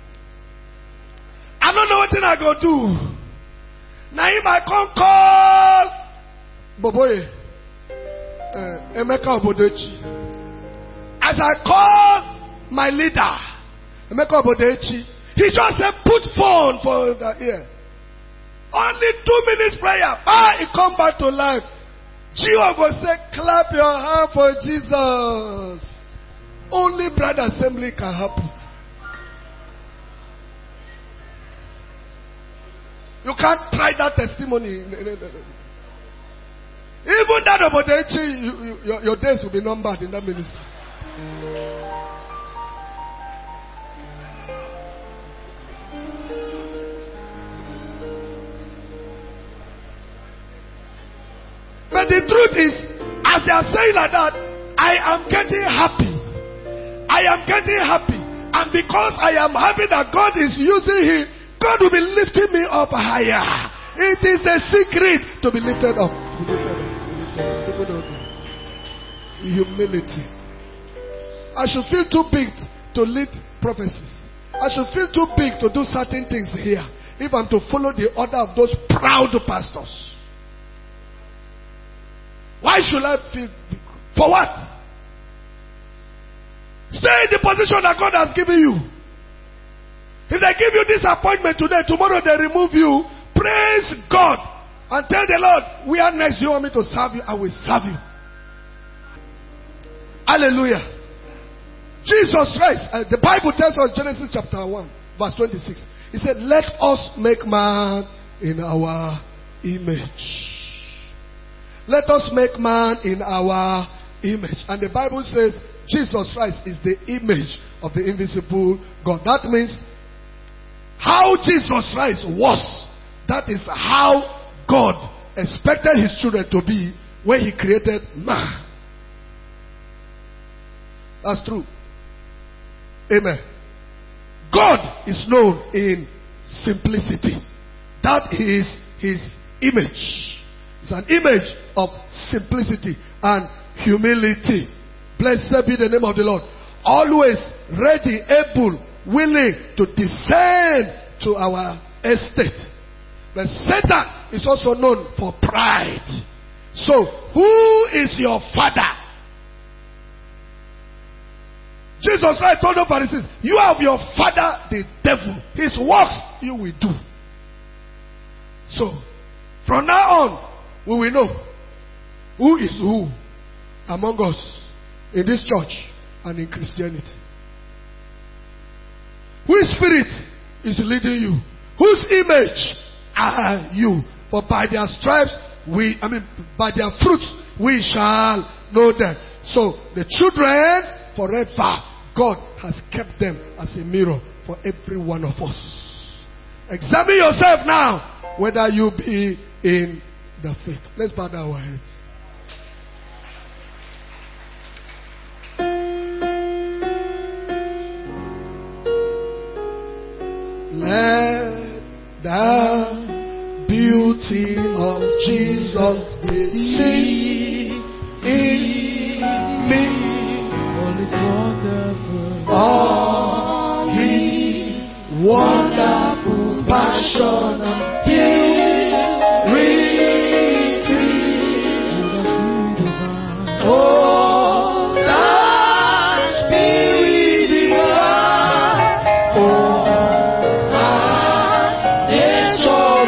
I don't know what thing I go do. Now if I come call Boboye, Emeka Obodechi. As I call my leader, Emeka Obodechi, he just said, put phone for the ear. Only 2 minutes prayer. He come back to life. Gio go say, clap your hand for Jesus. Only brother assembly can happen. You can't try that testimony. Even that Obodechi, your days will be numbered in that ministry. But the truth is, as they are saying like that, I am getting happy. I am getting happy. And because I am happy that God is using him, God will be lifting me up higher. It is the secret to be lifted up. To be lifted up. People don't know. Humility. I should feel too big to lead prophecies. I should feel too big to do certain things here if I'm to follow the order of those proud pastors. Why should I feel big? For what? Stay in the position that God has given you. If they give you this appointment today, tomorrow they remove you, praise God and tell the Lord, where next you want me to serve you, I will serve you. Hallelujah. Jesus Christ, the Bible tells us, Genesis chapter 1, verse 26. He said, let us make man in our image. Let us make man in our image. And the Bible says, Jesus Christ is the image of the invisible God. That means, how Jesus Christ was, that is how God expected his children to be when he created man. That's true. Amen. God is known in simplicity. That is his image. It's an image of simplicity and humility. Blessed be the name of the Lord. Always ready, able, willing to descend to our estate. But Satan is also known for pride. So, who is your father? Jesus Christ told the Pharisees, you have your father the devil. His works you will do. So, from now on, we will know who is who among us in this church and in Christianity. Whose spirit is leading you? Whose image are you? For by their stripes, by their fruits, we shall know them. So, the children, forever, God has kept them as a mirror for every one of us. Examine yourself now, whether you be in the faith. Let's bow down our heads. Let the beauty of Jesus be seen in me. All his wonderful passion and purity. Oh, that spirit divine. Oh, my nature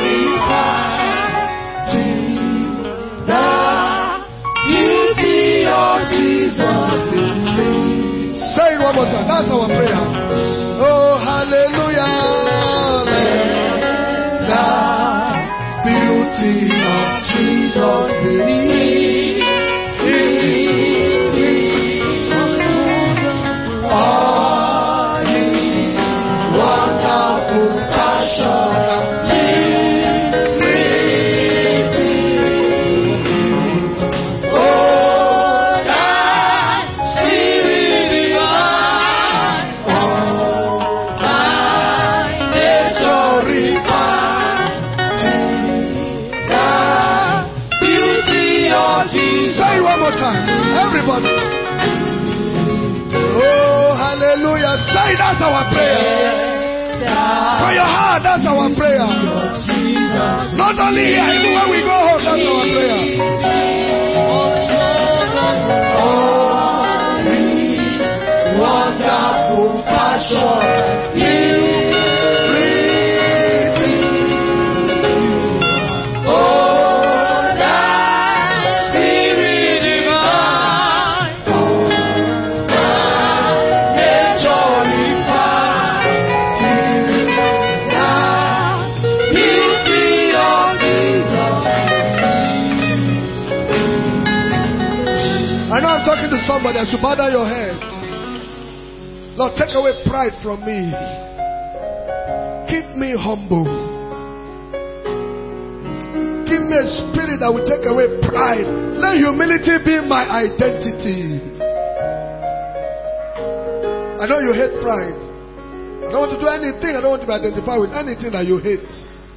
refined. The beauty of Jesus is seen. Say it one more time. That's our prayer. Oh, hallelujah. The beauty of Jesus is seen in me. All his wonderful passion and purity. Oh, that spirit divine. Oh, my nature refined. The beauty of Jesus. Say it one more time, everybody. Oh, hallelujah. Say that's our prayer. From your heart, that's our prayer. Not only here, even when we go home, that's our prayer. Oh, his wonderful passion, purity. Oh, that spirit divine. Oh, my nature refined. The beauty of Jesus. I know I'm talking to somebody. I should bow down your head. Lord, take away pride from me. Keep me humble. Give me a spirit that will take away pride. Let humility be my identity. I know you hate pride. I don't want to do anything. I don't want to be identified with anything that you hate.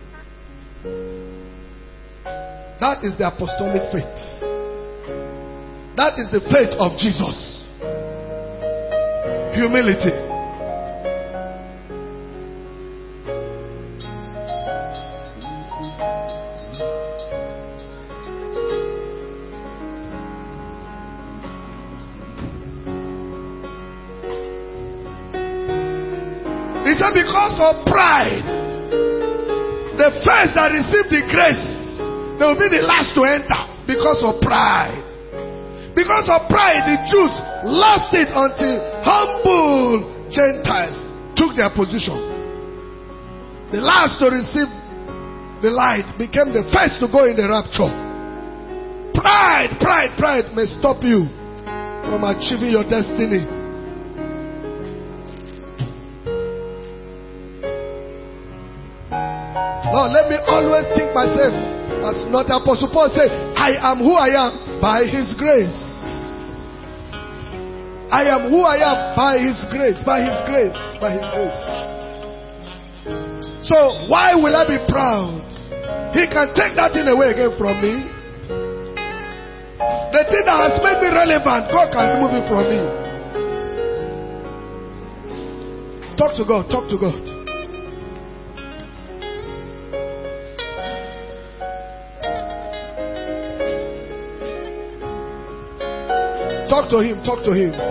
That is the apostolic faith. That is the faith of Jesus. Humility. He said, because of pride, the first that received the grace, they will be the last to enter. Because of pride. Because of pride, the Jews lost it until humble Gentiles took their position. The last to receive the light became the first to go in the rapture. Pride may stop you from achieving your destiny. Lord, let me always think myself as not Apostle Paul said, I am who I am by His grace. I am who I am by His grace, by His grace, by His grace. So why will I be proud? He can take that thing away again from me. The thing that has made me relevant, God can remove it from me. Talk to God, talk to God. Talk to Him, talk to Him.